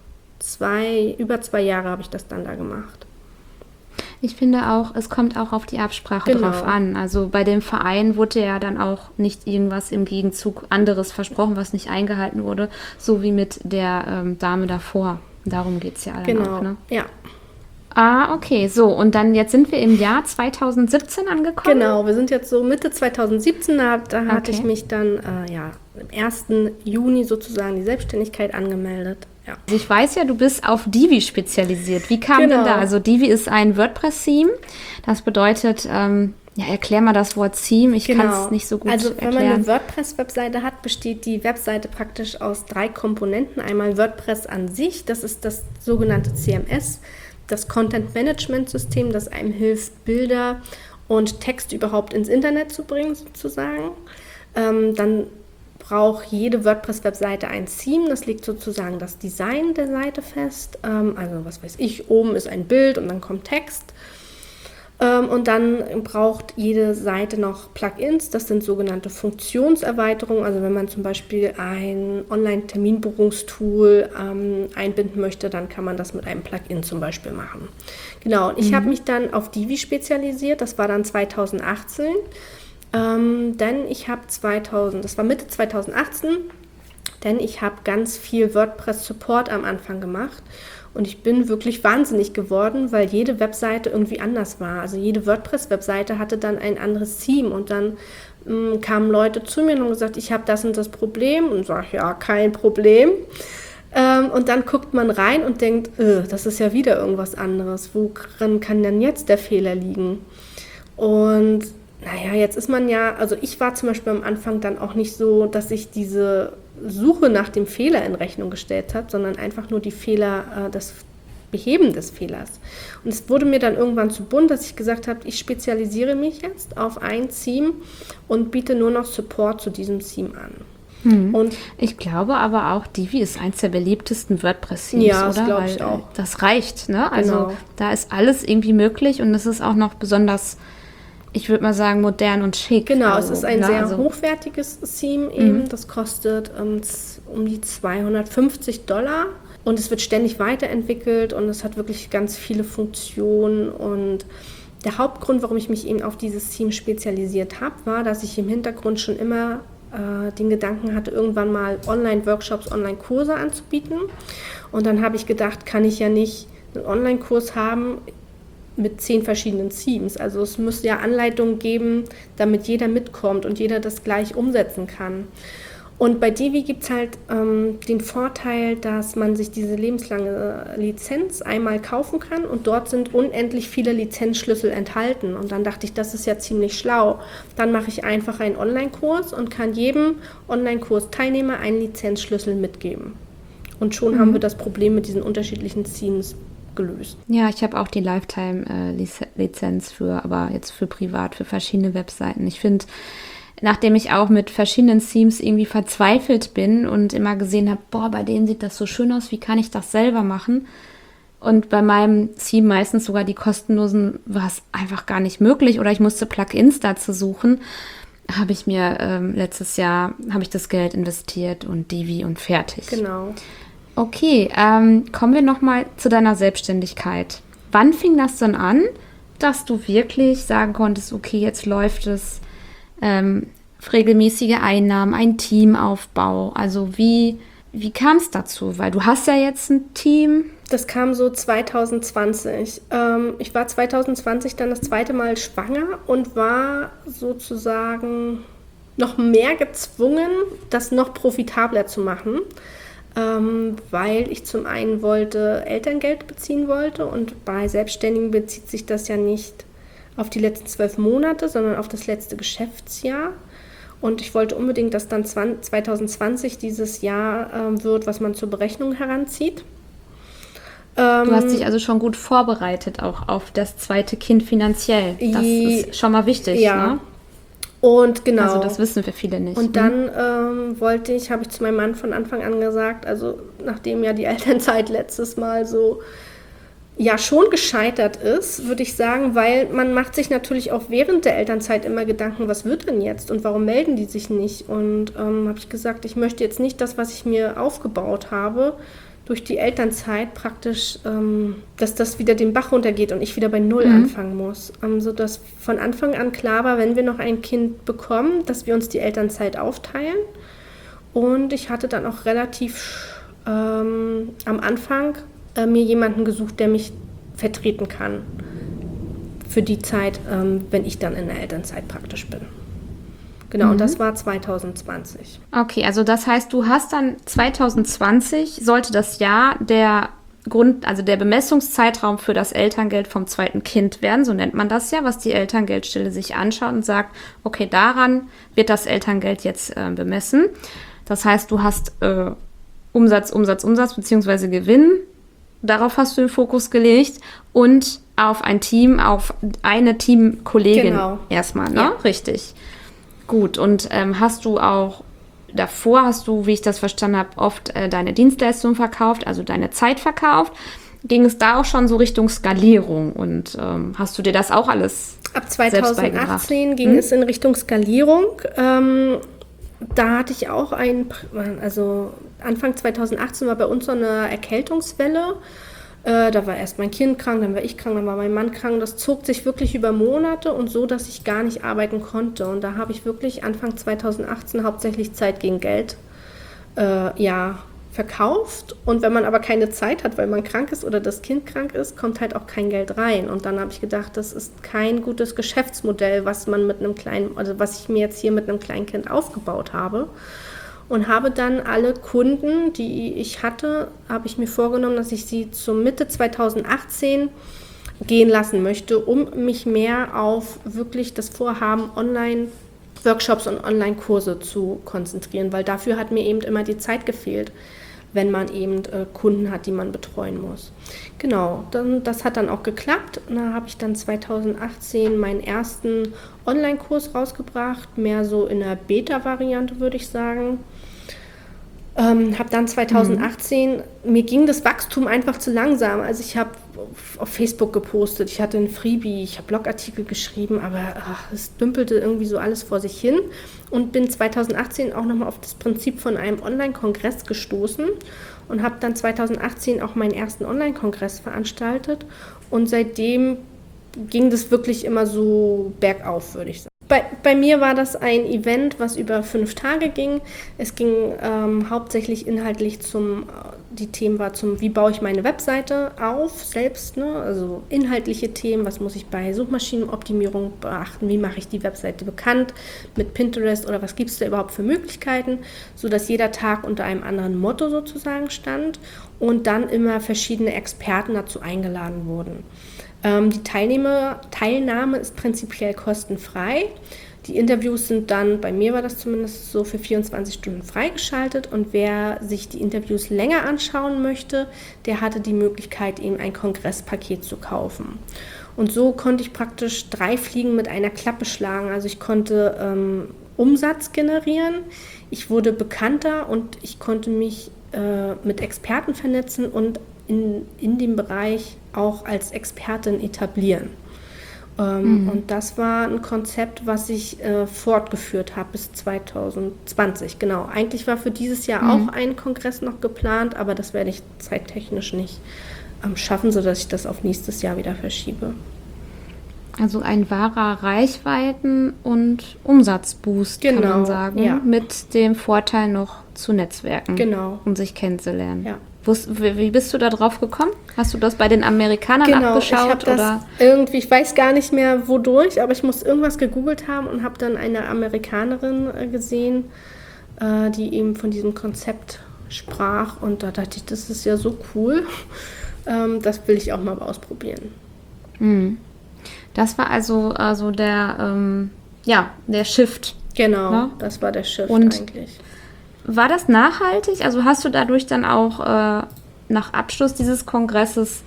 über 2 Jahre habe ich das dann da gemacht. Ich finde auch, es kommt auch auf die Absprache drauf an. Also bei dem Verein wurde ja dann auch nicht irgendwas im Gegenzug anderes versprochen, was nicht eingehalten wurde, so wie mit der Dame davor. Darum geht es ja dann auch, ne? Ja. Ah, okay, so. Und dann jetzt sind wir im Jahr 2017 angekommen. Genau, wir sind jetzt so Mitte 2017, da hatte ich mich dann im 1. Juni sozusagen die Selbstständigkeit angemeldet. Ja. Also ich weiß ja, du bist auf Divi spezialisiert. Wie kam denn da? Also Divi ist ein WordPress-Theme. Das bedeutet, erklär mal das Wort Theme. Ich kann es nicht so gut erklären. Also wenn man eine WordPress-Webseite hat, besteht die Webseite praktisch aus 3 Komponenten. Einmal WordPress an sich, das ist das sogenannte CMS, das Content-Management-System, das einem hilft, Bilder und Text überhaupt ins Internet zu bringen, sozusagen. Dann braucht jede WordPress-Webseite ein Theme, das legt sozusagen das Design der Seite fest. Also was weiß ich, oben ist ein Bild und dann kommt Text. Und dann braucht jede Seite noch Plugins, das sind sogenannte Funktionserweiterungen. Also wenn man zum Beispiel ein Online-Terminbuchungstool einbinden möchte, dann kann man das mit einem Plugin zum Beispiel machen. Genau, und ich habe mich dann auf Divi spezialisiert, das war dann 2018. Denn ich habe das war Mitte 2018, denn ich habe ganz viel WordPress-Support am Anfang gemacht. Und ich bin wirklich wahnsinnig geworden, weil jede Webseite irgendwie anders war. Also jede WordPress-Webseite hatte dann ein anderes Theme. Und dann kamen Leute zu mir und haben gesagt, ich habe das und das Problem. Und sage, ja, kein Problem. Und dann guckt man rein und denkt, das ist ja wieder irgendwas anderes. Woran kann denn jetzt der Fehler liegen? Und jetzt ist man also ich war zum Beispiel am Anfang dann auch nicht so, dass ich diese Suche nach dem Fehler in Rechnung gestellt habe, sondern einfach nur die Fehler, das Beheben des Fehlers. Und es wurde mir dann irgendwann zu bunt, dass ich gesagt habe, ich spezialisiere mich jetzt auf ein Theme und biete nur noch Support zu diesem Theme an. Und ich glaube aber auch, Divi ist eins der beliebtesten WordPress-Themes, ja, das oder? glaube ich auch. Das reicht, ne? Also da ist alles irgendwie möglich und es ist auch noch besonders, ich würde mal sagen, modern und schick. Genau, es ist ein sehr hochwertiges Theme eben. Das kostet um die $250 und es wird ständig weiterentwickelt und es hat wirklich ganz viele Funktionen. Und der Hauptgrund, warum ich mich eben auf dieses Theme spezialisiert habe, war, dass ich im Hintergrund schon immer den Gedanken hatte, irgendwann mal Online-Workshops, Online-Kurse anzubieten. Und dann habe ich gedacht, kann ich ja nicht einen Online-Kurs haben mit 10 verschiedenen Themes. Also es muss ja Anleitungen geben, damit jeder mitkommt und jeder das gleich umsetzen kann. Und bei Divi gibt es halt den Vorteil, dass man sich diese lebenslange Lizenz einmal kaufen kann und dort sind unendlich viele Lizenzschlüssel enthalten. Und dann dachte ich, das ist ja ziemlich schlau. Dann mache ich einfach einen Online-Kurs und kann jedem Online-Kurs-Teilnehmer einen Lizenzschlüssel mitgeben. Und schon haben wir das Problem mit diesen unterschiedlichen Themes gelöst. Ja, ich habe auch die Lifetime-Lizenz aber jetzt für privat, für verschiedene Webseiten. Ich finde, nachdem ich auch mit verschiedenen Themes irgendwie verzweifelt bin und immer gesehen habe, bei denen sieht das so schön aus, wie kann ich das selber machen? Und bei meinem Theme meistens sogar die kostenlosen war es einfach gar nicht möglich oder ich musste Plugins dazu suchen, habe ich mir letztes Jahr, das Geld investiert und Divi und fertig. Genau. Okay, kommen wir nochmal zu deiner Selbstständigkeit. Wann fing das denn an, dass du wirklich sagen konntest, okay, jetzt läuft es, regelmäßige Einnahmen, ein Teamaufbau. Also wie kam es dazu? Weil du hast ja jetzt ein Team. Das kam so 2020. Ich war 2020 dann das zweite Mal schwanger und war sozusagen noch mehr gezwungen, das noch profitabler zu machen, weil ich zum einen Elterngeld beziehen wollte, und bei Selbstständigen bezieht sich das ja nicht auf die letzten 12 Monate, sondern auf das letzte Geschäftsjahr. Und ich wollte unbedingt, dass dann 2020 dieses Jahr wird, was man zur Berechnung heranzieht. Du hast dich also schon gut vorbereitet, auch auf das zweite Kind finanziell. Das ist schon mal wichtig, ja. Ne? Und genau. Also das wissen wir viele nicht. Und dann habe ich zu meinem Mann von Anfang an gesagt, also nachdem ja die Elternzeit letztes Mal so ja schon gescheitert ist, würde ich sagen, weil man macht sich natürlich auch während der Elternzeit immer Gedanken, was wird denn jetzt und warum melden die sich nicht? Und habe ich gesagt, ich möchte jetzt nicht das, was ich mir aufgebaut habe, durch die Elternzeit praktisch, dass das wieder den Bach runtergeht und ich wieder bei Null anfangen muss. Sodass von Anfang an klar war, wenn wir noch ein Kind bekommen, dass wir uns die Elternzeit aufteilen. Und ich hatte dann auch relativ am Anfang mir jemanden gesucht, der mich vertreten kann für die Zeit, wenn ich dann in der Elternzeit praktisch bin. Genau, und das war 2020. Okay, also das heißt, du hast dann 2020, sollte das Jahr der Bemessungszeitraum für das Elterngeld vom zweiten Kind werden, so nennt man das ja, was die Elterngeldstelle sich anschaut und sagt, okay, daran wird das Elterngeld jetzt bemessen. Das heißt, du hast Umsatz bzw. Gewinn, darauf hast du den Fokus gelegt und auf ein Team, auf eine Teamkollegin erstmal, ne? Ja. Richtig. Gut, und hast du, wie ich das verstanden habe, oft deine Dienstleistung verkauft, also deine Zeit verkauft? Ging es da auch schon so Richtung Skalierung und hast du dir das auch alles ab 2018 ging es in Richtung Skalierung. Da hatte ich auch Anfang 2018 war bei uns so eine Erkältungswelle. Da war erst mein Kind krank, dann war ich krank, dann war mein Mann krank. Das zog sich wirklich über Monate und so, dass ich gar nicht arbeiten konnte. Und da habe ich wirklich Anfang 2018 hauptsächlich Zeit gegen Geld verkauft. Und wenn man aber keine Zeit hat, weil man krank ist oder das Kind krank ist, kommt halt auch kein Geld rein. Und dann habe ich gedacht, das ist kein gutes Geschäftsmodell, was ich mir jetzt hier mit einem Kleinkind aufgebaut habe. Und habe dann alle Kunden, die ich hatte, habe ich mir vorgenommen, dass ich sie zur Mitte 2018 gehen lassen möchte, um mich mehr auf wirklich das Vorhaben Online-Workshops und Online-Kurse zu konzentrieren, weil dafür hat mir eben immer die Zeit gefehlt, wenn man eben Kunden hat, die man betreuen muss. Genau, das hat dann auch geklappt. Da habe ich dann 2018 meinen ersten Online-Kurs rausgebracht, mehr so in der Beta-Variante, würde ich sagen. Habe dann 2018, mir ging das Wachstum einfach zu langsam. Also ich habe auf Facebook gepostet, ich hatte ein Freebie, ich habe Blogartikel geschrieben, aber es dümpelte irgendwie so alles vor sich hin und bin 2018 auch nochmal auf das Prinzip von einem Online-Kongress gestoßen und habe dann 2018 auch meinen ersten Online-Kongress veranstaltet und seitdem ging das wirklich immer so bergauf, würde ich sagen. Bei mir war das ein Event, was über 5 Tage ging. Es ging hauptsächlich inhaltlich die Themen war wie baue ich meine Webseite auf selbst, ne? Also inhaltliche Themen, was muss ich bei Suchmaschinenoptimierung beachten, wie mache ich die Webseite bekannt mit Pinterest oder was gibt es da überhaupt für Möglichkeiten, sodass jeder Tag unter einem anderen Motto sozusagen stand und dann immer verschiedene Experten dazu eingeladen wurden. Die Teilnahme ist prinzipiell kostenfrei. Die Interviews sind dann, bei mir war das zumindest so, für 24 Stunden freigeschaltet und wer sich die Interviews länger anschauen möchte, der hatte die Möglichkeit, eben ein Kongresspaket zu kaufen. Und so konnte ich praktisch 3 Fliegen mit einer Klappe schlagen. Also ich konnte Umsatz generieren, ich wurde bekannter und ich konnte mich mit Experten vernetzen und in dem Bereich auch als Expertin etablieren. Und das war ein Konzept, was ich fortgeführt habe bis 2020. Genau, eigentlich war für dieses Jahr auch ein Kongress noch geplant, aber das werde ich zeittechnisch nicht schaffen, sodass ich das auf nächstes Jahr wieder verschiebe. Also ein wahrer Reichweiten- und Umsatzboost, kann man sagen. Ja. Mit dem Vorteil noch zu netzwerken. Genau. Um sich kennenzulernen. Ja. Wie bist du da drauf gekommen? Hast du das bei den Amerikanern abgeschaut? Ich habe das irgendwie, ich weiß gar nicht mehr wodurch, aber ich muss irgendwas gegoogelt haben und habe dann eine Amerikanerin gesehen, die eben von diesem Konzept sprach. Und da dachte ich, das ist ja so cool. Das will ich auch mal ausprobieren. Das war also der Shift. Genau, ne? Das war der Shift und eigentlich. War das nachhaltig? Also hast du dadurch dann auch nach Abschluss dieses Kongresses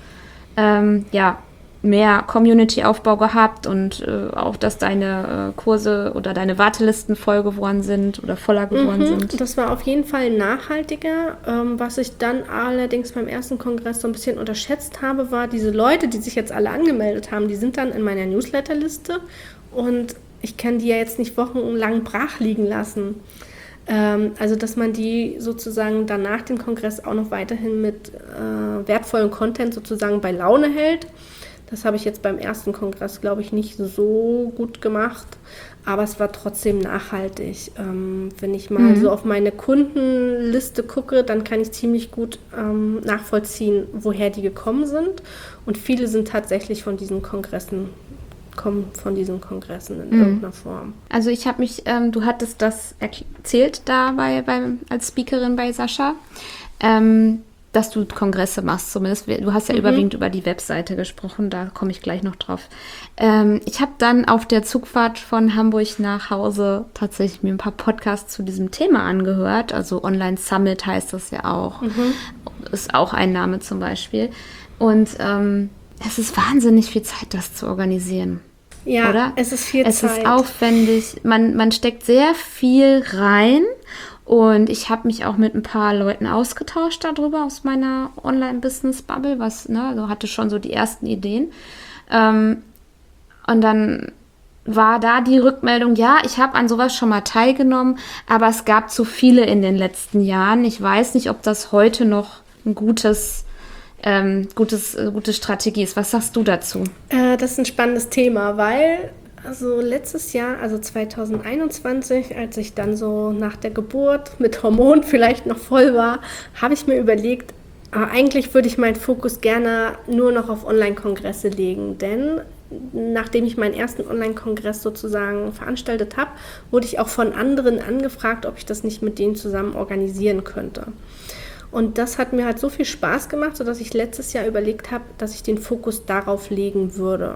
mehr Community-Aufbau gehabt und auch, dass deine Kurse oder deine Wartelisten voll geworden sind oder voller geworden sind? Das war auf jeden Fall nachhaltiger. Was ich dann allerdings beim ersten Kongress so ein bisschen unterschätzt habe, war, diese Leute, die sich jetzt alle angemeldet haben, die sind dann in meiner Newsletterliste und ich kann die ja jetzt nicht wochenlang brach liegen lassen. Also, dass man die sozusagen dann nach dem Kongress auch noch weiterhin mit wertvollem Content sozusagen bei Laune hält. Das habe ich jetzt beim ersten Kongress, glaube ich, nicht so gut gemacht, aber es war trotzdem nachhaltig. Wenn ich mal so auf meine Kundenliste gucke, dann kann ich ziemlich gut nachvollziehen, woher die gekommen sind. Und viele sind tatsächlich von diesen Kongressen in irgendeiner Form. Also ich habe mich, du hattest das erzählt da als Speakerin bei Sascha, dass du Kongresse machst zumindest. Du hast ja überwiegend über die Webseite gesprochen, da komme ich gleich noch drauf. Ich habe dann auf der Zugfahrt von Hamburg nach Hause tatsächlich mir ein paar Podcasts zu diesem Thema angehört. Also Online Summit heißt das ja auch. Ist auch ein Name zum Beispiel. Und es ist wahnsinnig viel Zeit, das zu organisieren. Ja, oder? Es ist viel Zeit. Es ist aufwendig. Man steckt sehr viel rein. Und ich habe mich auch mit ein paar Leuten ausgetauscht darüber aus meiner Online-Business-Bubble, also hatte schon so die ersten Ideen. Und dann war da die Rückmeldung, ja, ich habe an sowas schon mal teilgenommen, aber es gab zu viele in den letzten Jahren. Ich weiß nicht, ob das heute noch ein gute Strategie ist. Was sagst du dazu? Das ist ein spannendes Thema, weil letztes Jahr, also 2021, als ich dann so nach der Geburt mit Hormonen vielleicht noch voll war, habe ich mir überlegt, eigentlich würde ich meinen Fokus gerne nur noch auf Online-Kongresse legen, denn nachdem ich meinen ersten Online-Kongress sozusagen veranstaltet habe, wurde ich auch von anderen angefragt, ob ich das nicht mit denen zusammen organisieren könnte. Und das hat mir halt so viel Spaß gemacht, sodass ich letztes Jahr überlegt habe, dass ich den Fokus darauf legen würde.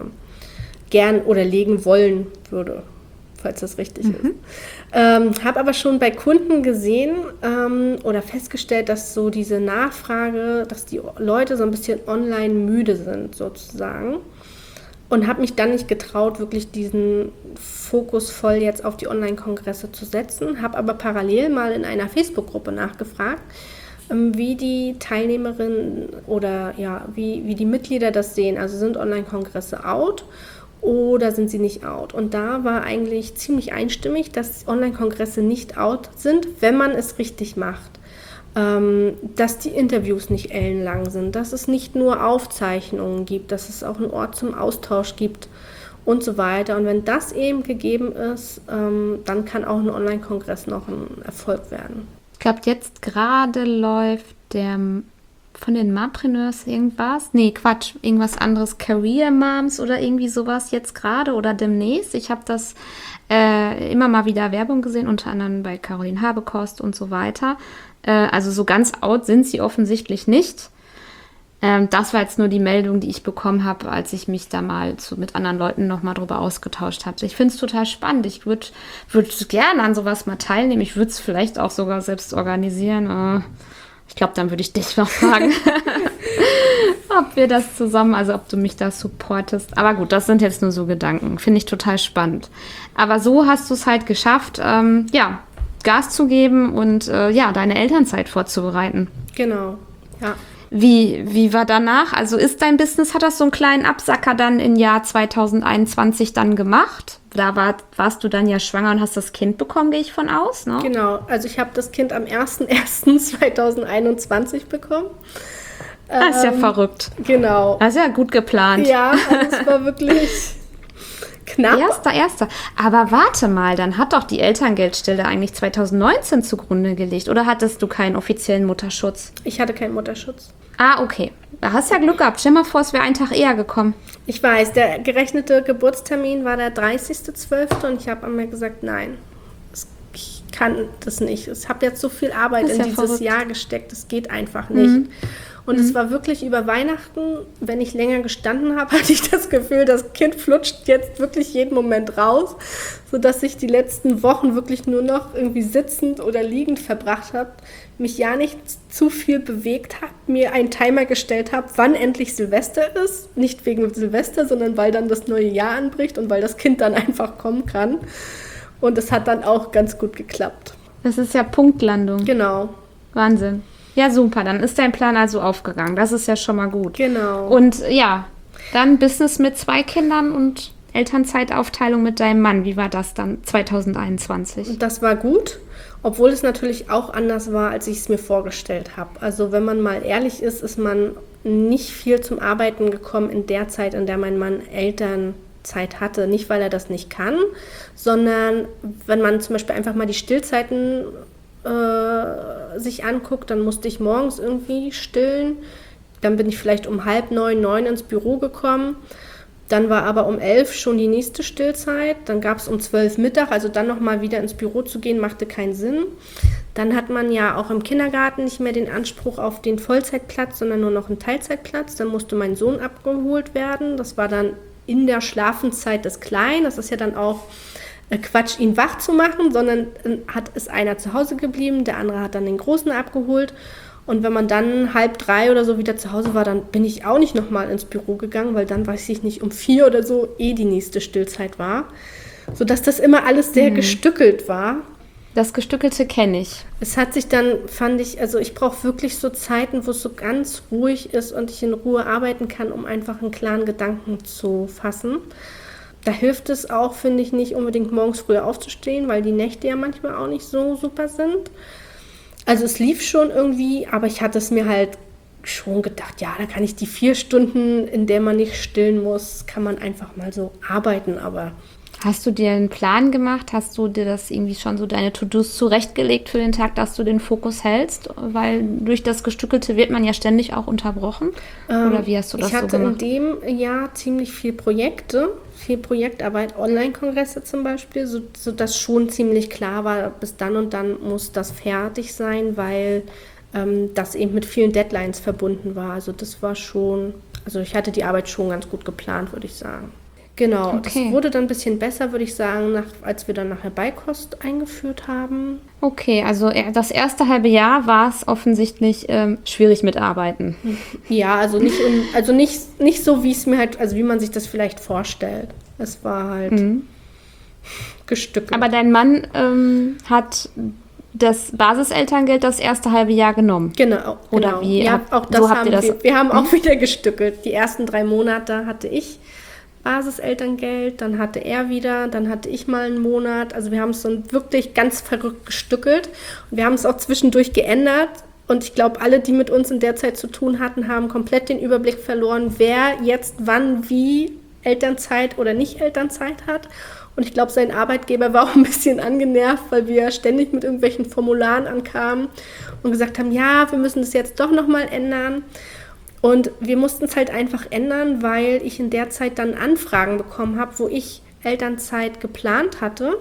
Legen wollen würde, falls das richtig ist. Habe aber schon bei Kunden gesehen oder festgestellt, dass so diese Nachfrage, dass die Leute so ein bisschen online müde sind sozusagen. Und habe mich dann nicht getraut, wirklich diesen Fokus voll jetzt auf die Online-Kongresse zu setzen. Habe aber parallel mal in einer Facebook-Gruppe nachgefragt, wie die Teilnehmerinnen oder wie die Mitglieder das sehen. Also sind Online-Kongresse out oder sind sie nicht out? Und da war eigentlich ziemlich einstimmig, dass Online-Kongresse nicht out sind, wenn man es richtig macht. Dass die Interviews nicht ellenlang sind, dass es nicht nur Aufzeichnungen gibt, dass es auch einen Ort zum Austausch gibt und so weiter. Und wenn das eben gegeben ist, dann kann auch ein Online-Kongress noch ein Erfolg werden. Ich glaube, jetzt gerade läuft der von den Mompreneurs irgendwas. Nee, Quatsch, irgendwas anderes. Career Moms oder irgendwie sowas jetzt gerade oder demnächst. Ich habe das immer mal wieder Werbung gesehen, unter anderem bei Caroline Habekost und so weiter. Also so ganz out sind sie offensichtlich nicht. Das war jetzt nur die Meldung, die ich bekommen habe, als ich mich da mal mit anderen Leuten nochmal drüber ausgetauscht habe. Ich finde es total spannend. Ich würde gerne an sowas mal teilnehmen. Ich würde es vielleicht auch sogar selbst organisieren. Ich glaube, dann würde ich dich noch fragen, ob wir das zusammen, also ob du mich da supportest. Aber gut, das sind jetzt nur so Gedanken. Finde ich total spannend. Aber so hast du es halt geschafft, Gas zu geben und deine Elternzeit vorzubereiten. Genau, ja. Wie war danach? Also ist dein Business, hat das so einen kleinen Absacker dann im Jahr 2021 dann gemacht? Da warst du dann ja schwanger und hast das Kind bekommen, gehe ich von aus, ne? Genau, also ich habe das Kind am 01.01.2021 bekommen. Das ist ja verrückt. Genau. Das ist ja gut geplant. Ja, das war wirklich Knapp. Erster. Aber warte mal, dann hat doch die Elterngeldstelle eigentlich 2019 zugrunde gelegt. Oder hattest du keinen offiziellen Mutterschutz? Ich hatte keinen Mutterschutz. Ah, okay. Da hast du ja Glück gehabt. Stell mal vor, es wäre einen Tag eher gekommen. Ich weiß, der gerechnete Geburtstermin war der 30.12. und ich habe einmal gesagt, nein, ich kann das nicht. Ich habe jetzt so viel Arbeit in dieses Jahr gesteckt, das geht einfach nicht. Und es war wirklich über Weihnachten, wenn ich länger gestanden habe, hatte ich das Gefühl, das Kind flutscht jetzt wirklich jeden Moment raus, sodass ich die letzten Wochen wirklich nur noch irgendwie sitzend oder liegend verbracht habe, mich ja nicht zu viel bewegt habe, mir einen Timer gestellt habe, wann endlich Silvester ist. Nicht wegen Silvester, sondern weil dann das neue Jahr anbricht und weil das Kind dann einfach kommen kann. Und es hat dann auch ganz gut geklappt. Das ist ja Punktlandung. Genau. Wahnsinn. Ja, super. Dann ist dein Plan also aufgegangen. Das ist ja schon mal gut. Genau. Und ja, dann Business mit 2 Kindern und Elternzeitaufteilung mit deinem Mann. Wie war das dann 2021? Das war gut, obwohl es natürlich auch anders war, als ich es mir vorgestellt habe. Also wenn man mal ehrlich ist, ist man nicht viel zum Arbeiten gekommen in der Zeit, in der mein Mann Elternzeit hatte. Nicht, weil er das nicht kann, sondern wenn man zum Beispiel einfach mal die Stillzeiten sich anguckt, dann musste ich morgens irgendwie stillen. Dann bin ich vielleicht um 8:30, 9 ins Büro gekommen. Dann war aber um 11 schon die nächste Stillzeit. Dann gab es um 12 Mittag, also dann nochmal wieder ins Büro zu gehen, machte keinen Sinn. Dann hat man ja auch im Kindergarten nicht mehr den Anspruch auf den Vollzeitplatz, sondern nur noch einen Teilzeitplatz. Dann musste mein Sohn abgeholt werden. Das war dann in der Schlafenszeit des Kleinen. Das ist ja dann auch Quatsch, ihn wach zu machen, sondern ist einer zu Hause geblieben, der andere hat dann den Großen abgeholt. Und wenn man dann 2:30 oder so wieder zu Hause war, dann bin ich auch nicht nochmal ins Büro gegangen, weil dann, weiß ich nicht, um 4 oder so die nächste Stillzeit war. Sodass das immer alles sehr gestückelt war. Das Gestückelte kenne ich. Es hat sich dann, fand ich, also ich brauche wirklich so Zeiten, wo es so ganz ruhig ist und ich in Ruhe arbeiten kann, um einfach einen klaren Gedanken zu fassen. Da hilft es auch, finde ich, nicht unbedingt morgens früher aufzustehen, weil die Nächte ja manchmal auch nicht so super sind. Also es lief schon irgendwie, aber ich hatte es mir halt schon gedacht, ja, da kann ich die 4 Stunden, in der man nicht stillen muss, kann man einfach mal so arbeiten, aber... Hast du dir einen Plan gemacht? Hast du dir das irgendwie schon so deine To-Dos zurechtgelegt für den Tag, dass du den Fokus hältst? Weil durch das Gestückelte wird man ja ständig auch unterbrochen. Oder wie hast du das so gemacht? Ich hatte in dem Jahr ziemlich viel Projektarbeit, Online-Kongresse zum Beispiel, sodass schon ziemlich klar war, bis dann und dann muss das fertig sein, weil das eben mit vielen Deadlines verbunden war. Also das war schon, also ich hatte die Arbeit schon ganz gut geplant, würde ich sagen. Genau, okay. Das wurde dann ein bisschen besser, würde ich sagen, als wir dann nachher Beikost eingeführt haben. Okay, also das erste halbe Jahr war es offensichtlich schwierig mit Arbeiten. Ja, also nicht so, wie es mir halt, also wie man sich das vielleicht vorstellt. Es war halt gestückelt. Aber dein Mann hat das Basiselterngeld das erste halbe Jahr genommen. Genau. Oder wie? Ja, auch das so habt ihr das? Wir haben auch wieder gestückelt. Die ersten 3 Monate hatte ich Basiselterngeld, dann hatte er wieder, dann hatte ich mal einen Monat. Also wir haben es dann wirklich ganz verrückt gestückelt. Und wir haben es auch zwischendurch geändert. Und ich glaube, alle, die mit uns in der Zeit zu tun hatten, haben komplett den Überblick verloren, wer jetzt wann wie Elternzeit oder nicht Elternzeit hat. Und ich glaube, sein Arbeitgeber war auch ein bisschen angenervt, weil wir ständig mit irgendwelchen Formularen ankamen und gesagt haben, ja, wir müssen das jetzt doch nochmal ändern. Und wir mussten es halt einfach ändern, weil ich in der Zeit dann Anfragen bekommen habe, wo ich Elternzeit geplant hatte.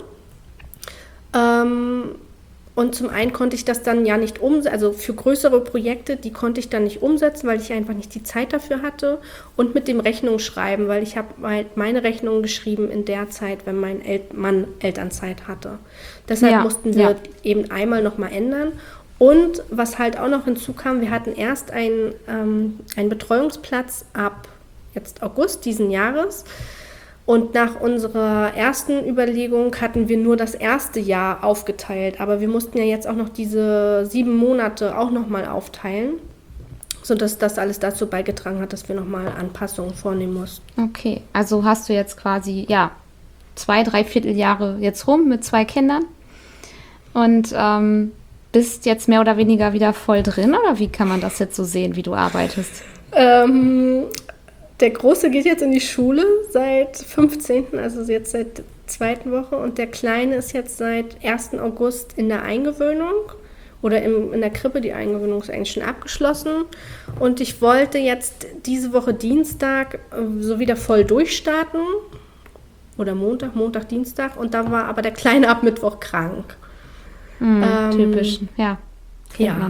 Und zum einen konnte ich das dann ja nicht umsetzen, also für größere Projekte, die konnte ich dann nicht umsetzen, weil ich einfach nicht die Zeit dafür hatte. Und mit dem Rechnungsschreiben, weil ich habe halt meine Rechnung geschrieben in der Zeit, wenn mein Mann Elternzeit hatte. Deshalb mussten wir eben einmal nochmal ändern. Und was halt auch noch hinzukam, wir hatten erst einen Betreuungsplatz ab jetzt August diesen Jahres. Und nach unserer ersten Überlegung hatten wir nur das erste Jahr aufgeteilt. Aber wir mussten ja jetzt auch noch diese 7 Monate auch nochmal aufteilen, sodass das alles dazu beigetragen hat, dass wir nochmal Anpassungen vornehmen mussten. Okay, also hast du jetzt quasi, 2, 3 Vierteljahre jetzt rum mit 2 Kindern und bist jetzt mehr oder weniger wieder voll drin, oder wie kann man das jetzt so sehen, wie du arbeitest? Der Große geht jetzt in die Schule seit 15., also jetzt seit der 2. Woche. Und der Kleine ist jetzt seit 1. August in der Eingewöhnung oder in der Krippe. Die Eingewöhnung ist eigentlich schon abgeschlossen. Und ich wollte jetzt diese Woche Dienstag so wieder voll durchstarten. Oder Montag, Dienstag. Und da war aber der Kleine ab Mittwoch krank. Typisch, ja. Ja.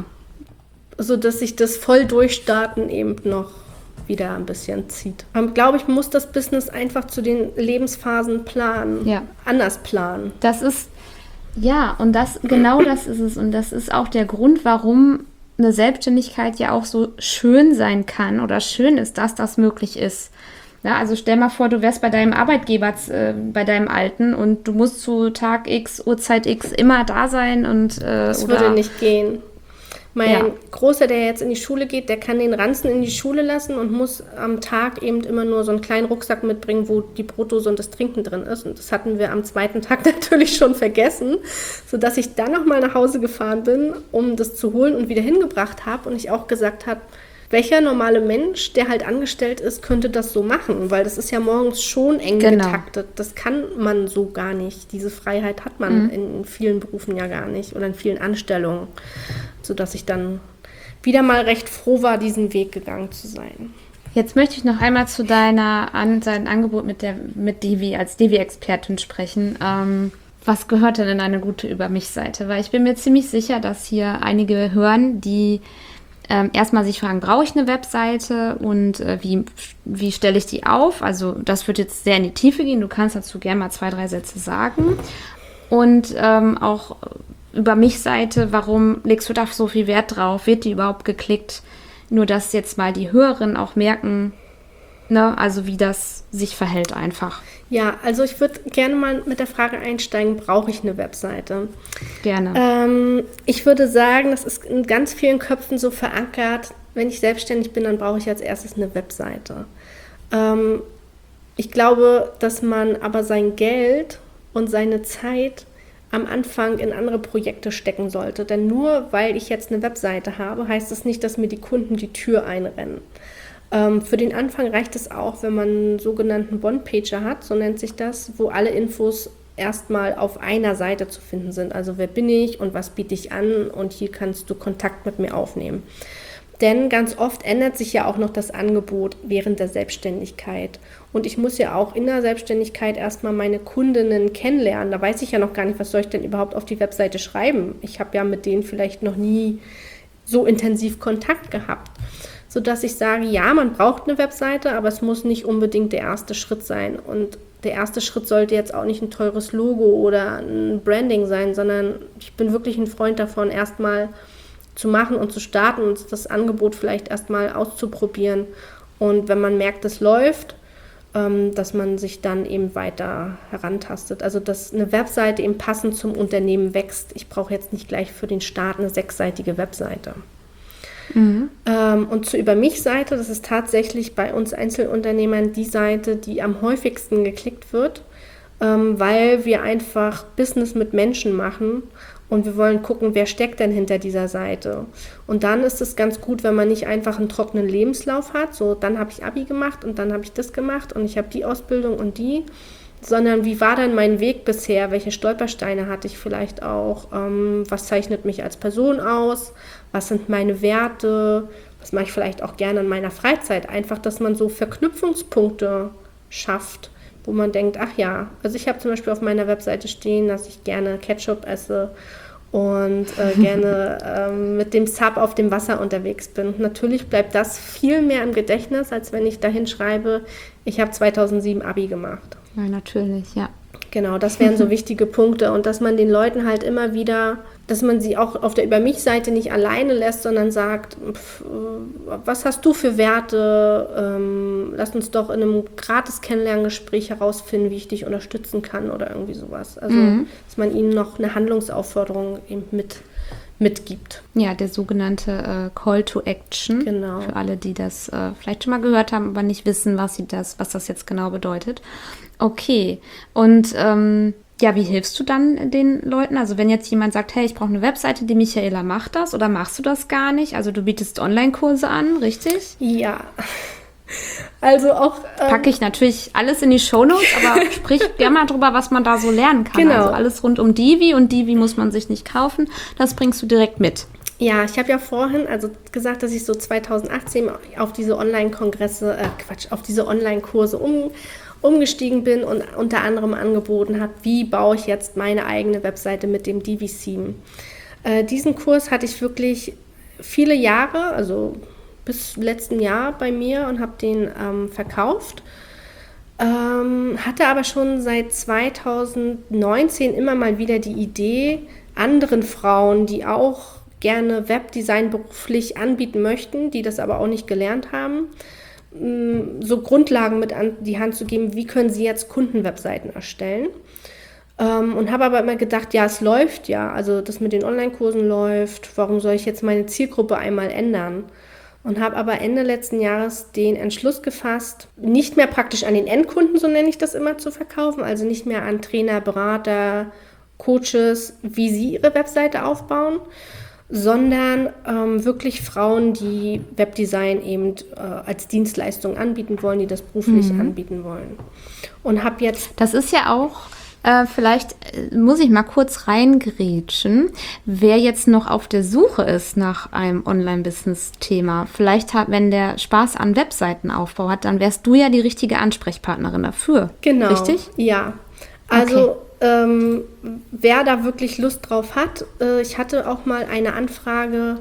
So dass sich das voll durchstarten eben noch wieder ein bisschen zieht. Ich glaube, ich muss das Business einfach zu den Lebensphasen planen. Ja. Anders planen. Das ist, ja, und genau das ist es. Und das ist auch der Grund, warum eine Selbstständigkeit ja auch so schön sein kann oder schön ist, dass das möglich ist. Ja, also stell mal vor, du wärst bei deinem Arbeitgeber, bei deinem Alten und du musst zu Tag X, Uhrzeit X immer da sein und das würde nicht gehen. Mein Großer, der jetzt in die Schule geht, der kann den Ranzen in die Schule lassen und muss am Tag eben immer nur so einen kleinen Rucksack mitbringen, wo die Brotdose und das Trinken drin ist. Und das hatten wir am 2. Tag natürlich schon vergessen, sodass ich dann nochmal nach Hause gefahren bin, um das zu holen und wieder hingebracht habe. Und ich auch gesagt habe, welcher normale Mensch, der halt angestellt ist, könnte das so machen? Weil das ist ja morgens schon eng getaktet. Das kann man so gar nicht. Diese Freiheit hat man in vielen Berufen ja gar nicht oder in vielen Anstellungen. Sodass ich dann wieder mal recht froh war, diesen Weg gegangen zu sein. Jetzt möchte ich noch einmal zu deinem Angebot mit Devi als Devi-Expertin sprechen. Was gehört denn in eine gute Über-mich-Seite? Weil ich bin mir ziemlich sicher, dass hier einige hören, die erstmal sich fragen, brauche ich eine Webseite und wie stelle ich die auf? Also das wird jetzt sehr in die Tiefe gehen. Du kannst dazu gerne mal 2, 3 Sätze sagen. Und auch Über-mich-Seite, warum legst du da so viel Wert drauf? Wird die überhaupt geklickt? Nur, dass jetzt mal die Hörerinnen auch merken, ne, also wie das sich verhält einfach. Ja, also ich würde gerne mal mit der Frage einsteigen, brauche ich eine Webseite? Gerne. Ich würde sagen, das ist in ganz vielen Köpfen so verankert, wenn ich selbstständig bin, dann brauche ich als erstes eine Webseite. Ich glaube, dass man aber sein Geld und seine Zeit am Anfang in andere Projekte stecken sollte. Denn nur weil ich jetzt eine Webseite habe, heißt das nicht, dass mir die Kunden die Tür einrennen. Für den Anfang reicht es auch, wenn man einen sogenannten One-Pager hat, so nennt sich das, wo alle Infos erstmal auf einer Seite zu finden sind. Also wer bin ich und was biete ich an und hier kannst du Kontakt mit mir aufnehmen. Denn ganz oft ändert sich ja auch noch das Angebot während der Selbstständigkeit. Und ich muss ja auch in der Selbstständigkeit erstmal meine Kundinnen kennenlernen. Da weiß ich ja noch gar nicht, was soll ich denn überhaupt auf die Webseite schreiben. Ich habe ja mit denen vielleicht noch nie so intensiv Kontakt gehabt. Sodass ich sage, ja, man braucht eine Webseite, aber es muss nicht unbedingt der erste Schritt sein. Und der erste Schritt sollte jetzt auch nicht ein teures Logo oder ein Branding sein, sondern ich bin wirklich ein Freund davon, erstmal zu machen und zu starten und das Angebot vielleicht erstmal auszuprobieren. Und wenn man merkt, es läuft, dass man sich dann eben weiter herantastet. Also dass eine Webseite eben passend zum Unternehmen wächst. Ich brauche jetzt nicht gleich für den Start eine 6-seitige Webseite. Und zur Über-mich-Seite, das ist tatsächlich bei uns Einzelunternehmern die Seite, die am häufigsten geklickt wird, weil wir einfach Business mit Menschen machen und wir wollen gucken, wer steckt denn hinter dieser Seite. Und dann ist es ganz gut, wenn man nicht einfach einen trockenen Lebenslauf hat, so dann habe ich Abi gemacht und dann habe ich das gemacht und ich habe die Ausbildung und die, sondern wie war denn mein Weg bisher, welche Stolpersteine hatte ich vielleicht auch, was zeichnet mich als Person aus, was sind meine Werte, was mache ich vielleicht auch gerne in meiner Freizeit, einfach, dass man so Verknüpfungspunkte schafft, wo man denkt, ach ja, also ich habe zum Beispiel auf meiner Webseite stehen, dass ich gerne Ketchup esse und gerne mit dem Sub auf dem Wasser unterwegs bin. Natürlich bleibt das viel mehr im Gedächtnis, als wenn ich dahin schreibe, ich habe 2007 Abi gemacht. Ja, natürlich, ja. Genau, das wären so wichtige Punkte und dass man den Leuten halt immer wieder, dass man sie auch auf der Über-mich-Seite nicht alleine lässt, sondern sagt, was hast du für Werte? Lass uns doch in einem gratis Kennenlerngespräch herausfinden, wie ich dich unterstützen kann oder irgendwie sowas. Also, dass man ihnen noch eine Handlungsaufforderung eben mitgibt. Ja, der sogenannte Call to Action. Genau. Für alle, die das vielleicht schon mal gehört haben, aber nicht wissen, was das jetzt genau bedeutet. Okay. Und ja, wie hilfst du dann den Leuten? Also wenn jetzt jemand sagt, hey, ich brauche eine Webseite, die Michaela macht das, oder machst du das gar nicht? Also du bietest Online-Kurse an, richtig? Ja, Also auch... Packe ich natürlich alles in die Shownotes, aber sprich gerne mal drüber, was man da so lernen kann. Genau. Also alles rund um Divi, und Divi muss man sich nicht kaufen. Das bringst du direkt mit. Ja, ich habe ja vorhin gesagt, dass ich so 2018 auf diese Online-Kongresse, auf diese Online-Kurse umgestiegen bin und unter anderem angeboten habe, wie baue ich jetzt meine eigene Webseite mit dem Divi-Theme. Diesen Kurs hatte ich wirklich viele Jahre, also bis letzten Jahr bei mir, und habe den verkauft. Hatte aber schon seit 2019 immer mal wieder die Idee, anderen Frauen, die auch gerne Webdesign beruflich anbieten möchten, die das aber auch nicht gelernt haben, so Grundlagen mit an die Hand zu geben, wie können sie jetzt Kundenwebseiten erstellen. Und habe aber immer gedacht, ja, es läuft ja, also das mit den Online-Kursen läuft, warum soll ich jetzt meine Zielgruppe einmal ändern? Und habe aber Ende letzten Jahres den Entschluss gefasst, nicht mehr praktisch an den Endkunden, so nenne ich das immer, zu verkaufen, also nicht mehr an Trainer, Berater, Coaches, wie sie ihre Webseite aufbauen, sondern wirklich Frauen, die Webdesign eben als Dienstleistung anbieten wollen, die das beruflich anbieten wollen. Und habe jetzt... Das ist ja auch, vielleicht muss ich mal kurz reingrätschen, wer jetzt noch auf der Suche ist nach einem Online-Business-Thema. Vielleicht wenn der Spaß an Webseitenaufbau hat, dann wärst du ja die richtige Ansprechpartnerin dafür. Genau. Richtig? Ja. Also wer da wirklich Lust drauf hat, ich hatte auch mal eine Anfrage,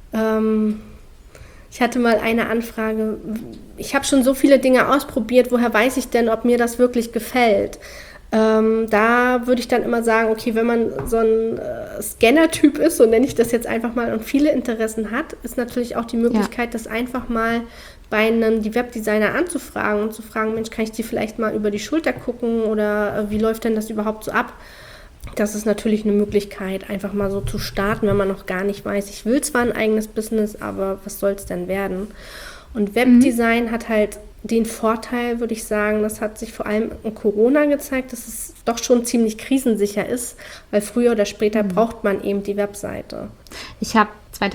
ich habe schon so viele Dinge ausprobiert, woher weiß ich denn, ob mir das wirklich gefällt? Da würde ich dann immer sagen, okay, wenn man so ein Scanner-Typ ist, so nenne ich das jetzt einfach mal, und viele Interessen hat, ist natürlich auch die Möglichkeit, das einfach mal bei einem die Webdesigner anzufragen und zu fragen, Mensch, kann ich dir vielleicht mal über die Schulter gucken oder wie läuft denn das überhaupt so ab? Das ist natürlich eine Möglichkeit, einfach mal so zu starten, wenn man noch gar nicht weiß, ich will zwar ein eigenes Business, aber was soll es denn werden? Und Webdesign hat halt den Vorteil, würde ich sagen, das hat sich vor allem in Corona gezeigt, dass es doch schon ziemlich krisensicher ist, weil früher oder später braucht man eben die Webseite. Ich habe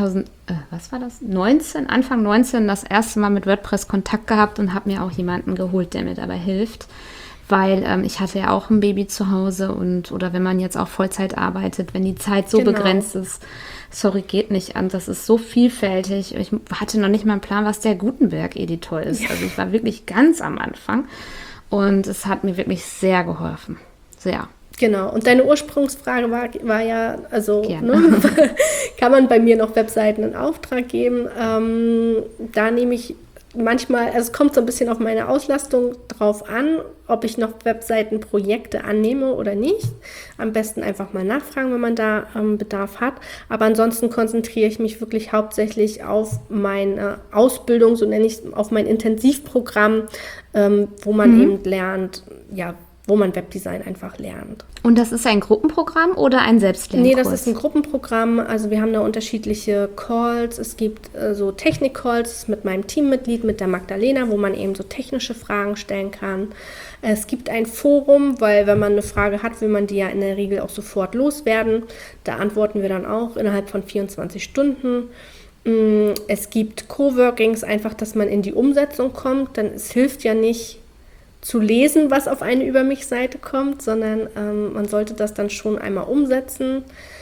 Anfang 19 das erste Mal mit WordPress Kontakt gehabt und habe mir auch jemanden geholt, der mir dabei hilft, weil ich hatte ja auch ein Baby zu Hause oder wenn man jetzt auch Vollzeit arbeitet, wenn die Zeit so begrenzt ist, sorry, geht nicht an, das ist so vielfältig. Ich hatte noch nicht mal einen Plan, was der Gutenberg-Editor ist. Ja. Also ich war wirklich ganz am Anfang und es hat mir wirklich sehr geholfen. Sehr. Genau, und deine Ursprungsfrage war ja, also ne, kann man bei mir noch Webseiten in Auftrag geben? Da nehme ich manchmal, also es kommt so ein bisschen auf meine Auslastung drauf an, ob ich noch Webseitenprojekte annehme oder nicht. Am besten einfach mal nachfragen, wenn man da Bedarf hat. Aber ansonsten konzentriere ich mich wirklich hauptsächlich auf meine Ausbildung, so nenne ich es, auf mein Intensivprogramm, wo man eben lernt, ja, wo man Webdesign einfach lernt. Und das ist ein Gruppenprogramm oder ein Selbstlernkurs? Nee, das ist ein Gruppenprogramm. Also wir haben da unterschiedliche Calls. Es gibt so Technik-Calls mit meinem Teammitglied, mit der Magdalena, wo man eben so technische Fragen stellen kann. Es gibt ein Forum, weil wenn man eine Frage hat, will man die ja in der Regel auch sofort loswerden. Da antworten wir dann auch innerhalb von 24 Stunden. Es gibt Coworkings, einfach, dass man in die Umsetzung kommt. Denn es hilft ja nicht, zu lesen, was auf eine Über mich-Seite kommt, sondern man sollte das dann schon einmal umsetzen.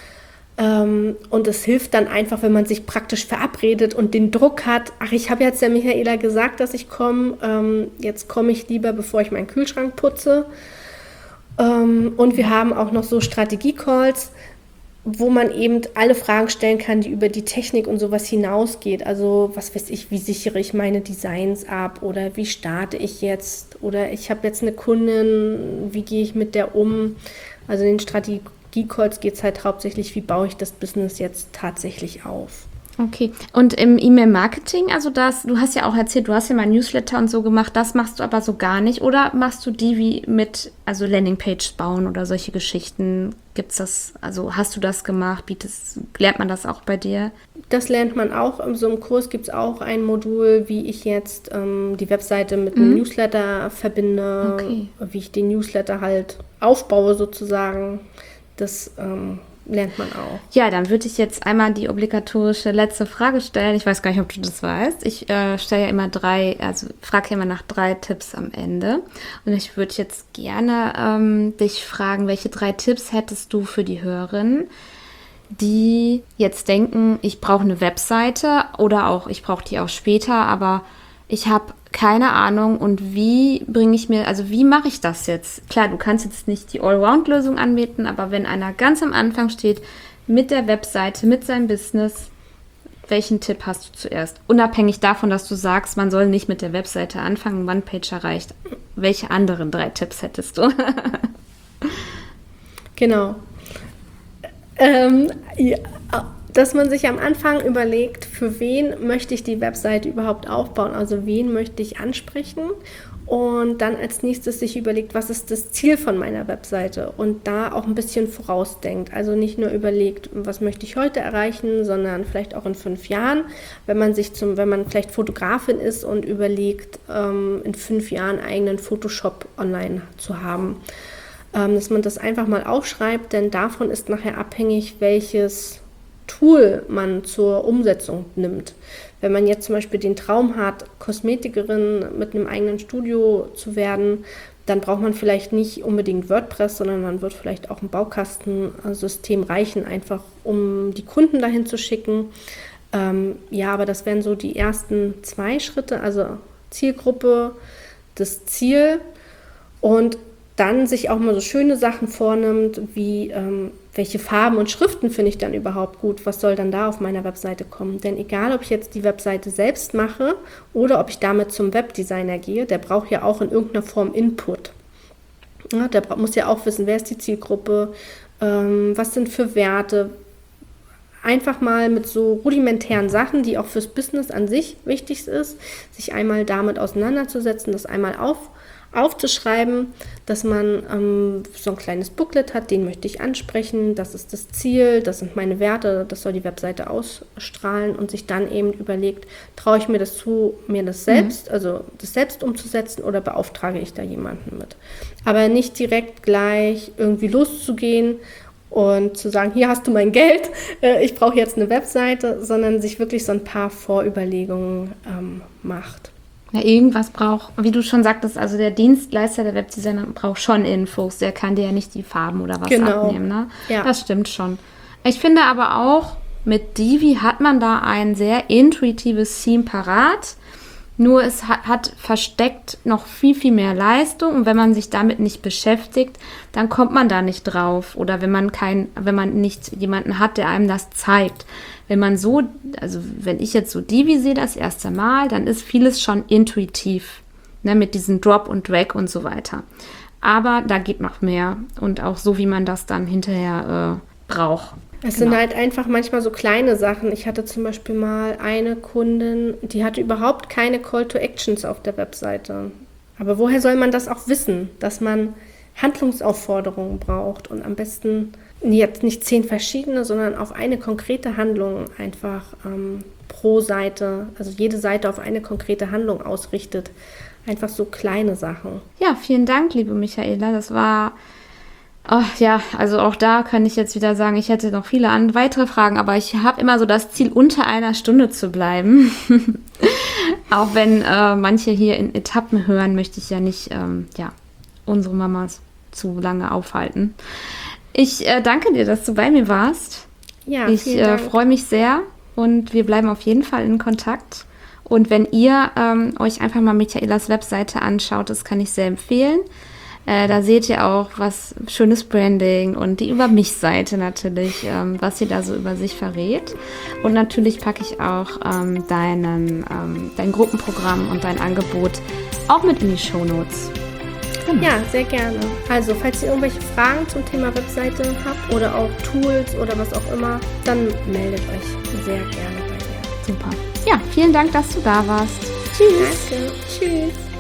Und es hilft dann einfach, wenn man sich praktisch verabredet und den Druck hat, ach, ich habe jetzt der Michaela gesagt, dass ich komme, jetzt komme ich lieber, bevor ich meinen Kühlschrank putze. Und wir haben auch noch so Strategie-Calls, wo man eben alle Fragen stellen kann, die über die Technik und sowas hinausgeht. Also was weiß ich, wie sichere ich meine Designs ab oder wie starte ich jetzt oder ich habe jetzt eine Kundin, wie gehe ich mit der um? Also in den Strategie-Calls geht es halt hauptsächlich, wie baue ich das Business jetzt tatsächlich auf. Okay, und im E-Mail-Marketing, also du hast ja auch erzählt, du hast ja mal Newsletter und so gemacht, das machst du aber so gar nicht, oder machst du die wie mit, also Landingpages bauen oder solche Geschichten, gibt's das, also hast du das gemacht, lernt man das auch bei dir? Das lernt man auch, in so einem Kurs gibt es auch ein Modul, wie ich jetzt die Webseite mit einem Newsletter verbinde, wie ich den Newsletter halt aufbaue sozusagen, das lernt man auch. Ja, dann würde ich jetzt einmal die obligatorische letzte Frage stellen. Ich weiß gar nicht, ob du das weißt. Ich stelle ja immer frage ja immer nach 3 Tipps am Ende. Und ich würde jetzt gerne dich fragen, welche 3 Tipps hättest du für die Hörerinnen, die jetzt denken, ich brauche eine Webseite oder auch, ich brauche die auch später, aber ich habe keine Ahnung und wie mache ich das jetzt? Klar, du kannst jetzt nicht die Allround-Lösung anbieten, aber wenn einer ganz am Anfang steht mit der Webseite, mit seinem Business, welchen Tipp hast du zuerst? Unabhängig davon, dass du sagst, man soll nicht mit der Webseite anfangen, One-Pager reicht. Welche anderen 3 Tipps hättest du? Genau. Dass man sich am Anfang überlegt, für wen möchte ich die Webseite überhaupt aufbauen, also wen möchte ich ansprechen und dann als nächstes sich überlegt, was ist das Ziel von meiner Webseite und da auch ein bisschen vorausdenkt, also nicht nur überlegt, was möchte ich heute erreichen, sondern vielleicht auch in 5 Jahren, wenn man vielleicht Fotografin ist und überlegt, in 5 Jahren eigenen Photoshop online zu haben. Dass man das einfach mal aufschreibt, denn davon ist nachher abhängig, welches Tool man zur Umsetzung nimmt. Wenn man jetzt zum Beispiel den Traum hat, Kosmetikerin mit einem eigenen Studio zu werden, dann braucht man vielleicht nicht unbedingt WordPress, sondern man wird vielleicht auch ein Baukastensystem reichen, einfach um die Kunden dahin zu schicken. Aber das wären so die ersten 2 Schritte, also Zielgruppe, das Ziel und dann sich auch mal so schöne Sachen vornimmt, wie welche Farben und Schriften finde ich dann überhaupt gut, was soll dann da auf meiner Webseite kommen. Denn egal, ob ich jetzt die Webseite selbst mache oder ob ich damit zum Webdesigner gehe, der braucht ja auch in irgendeiner Form Input. Ja, der muss ja auch wissen, wer ist die Zielgruppe, was sind für Werte. Einfach mal mit so rudimentären Sachen, die auch fürs Business an sich wichtig ist, sich einmal damit auseinanderzusetzen, das einmal aufzuschreiben, dass man so ein kleines Booklet hat, den möchte ich ansprechen, das ist das Ziel, das sind meine Werte, das soll die Webseite ausstrahlen und sich dann eben überlegt, traue ich mir das zu, mir das selbst, also das selbst umzusetzen oder beauftrage ich da jemanden mit. Aber nicht direkt gleich irgendwie loszugehen und zu sagen, hier hast du mein Geld, ich brauche jetzt eine Webseite, sondern sich wirklich so ein paar Vorüberlegungen macht. Ja, irgendwas braucht, wie du schon sagtest, also der Dienstleister, der Webdesigner braucht schon Infos. Der kann dir ja nicht die Farben oder was abnehmen, ne? Ja. Das stimmt schon. Ich finde aber auch, mit Divi hat man da ein sehr intuitives Theme parat. Nur es hat versteckt noch viel, viel mehr Leistung. Und wenn man sich damit nicht beschäftigt, dann kommt man da nicht drauf. Oder wenn man nicht jemanden hat, der einem das zeigt. Wenn ich jetzt so Divi sehe das erste Mal, dann ist vieles schon intuitiv, ne, mit diesem Drop und Drag und so weiter. Aber da geht noch mehr und auch so, wie man das dann hinterher braucht. Es sind halt einfach manchmal so kleine Sachen. Ich hatte zum Beispiel mal eine Kundin, die hatte überhaupt keine Call to Actions auf der Webseite. Aber woher soll man das auch wissen, dass man Handlungsaufforderungen braucht und am besten jetzt nicht 10 verschiedene, sondern auf eine konkrete Handlung einfach pro Seite, also jede Seite auf eine konkrete Handlung ausrichtet. Einfach so kleine Sachen. Ja, vielen Dank, liebe Michaela. Das war, also auch da kann ich jetzt wieder sagen, ich hätte noch viele weitere Fragen, aber ich habe immer so das Ziel, unter 1 Stunde zu bleiben. Auch wenn manche hier in Etappen hören, möchte ich ja nicht unsere Mamas zu lange aufhalten. Ich danke dir, dass du bei mir warst. Ja, ich freue mich sehr und wir bleiben auf jeden Fall in Kontakt. Und wenn ihr euch einfach mal Michaelas Webseite anschaut, das kann ich sehr empfehlen. Da seht ihr auch was schönes Branding und die Über-mich-Seite natürlich, was sie da so über sich verrät. Und natürlich packe ich auch dein Gruppenprogramm und dein Angebot auch mit in die Shownotes. Genau. Ja, sehr gerne. Also, falls ihr irgendwelche Fragen zum Thema Webseite habt oder auch Tools oder was auch immer, dann meldet euch sehr gerne bei mir. Super. Ja, vielen Dank, dass du da warst. Tschüss. Danke. Tschüss.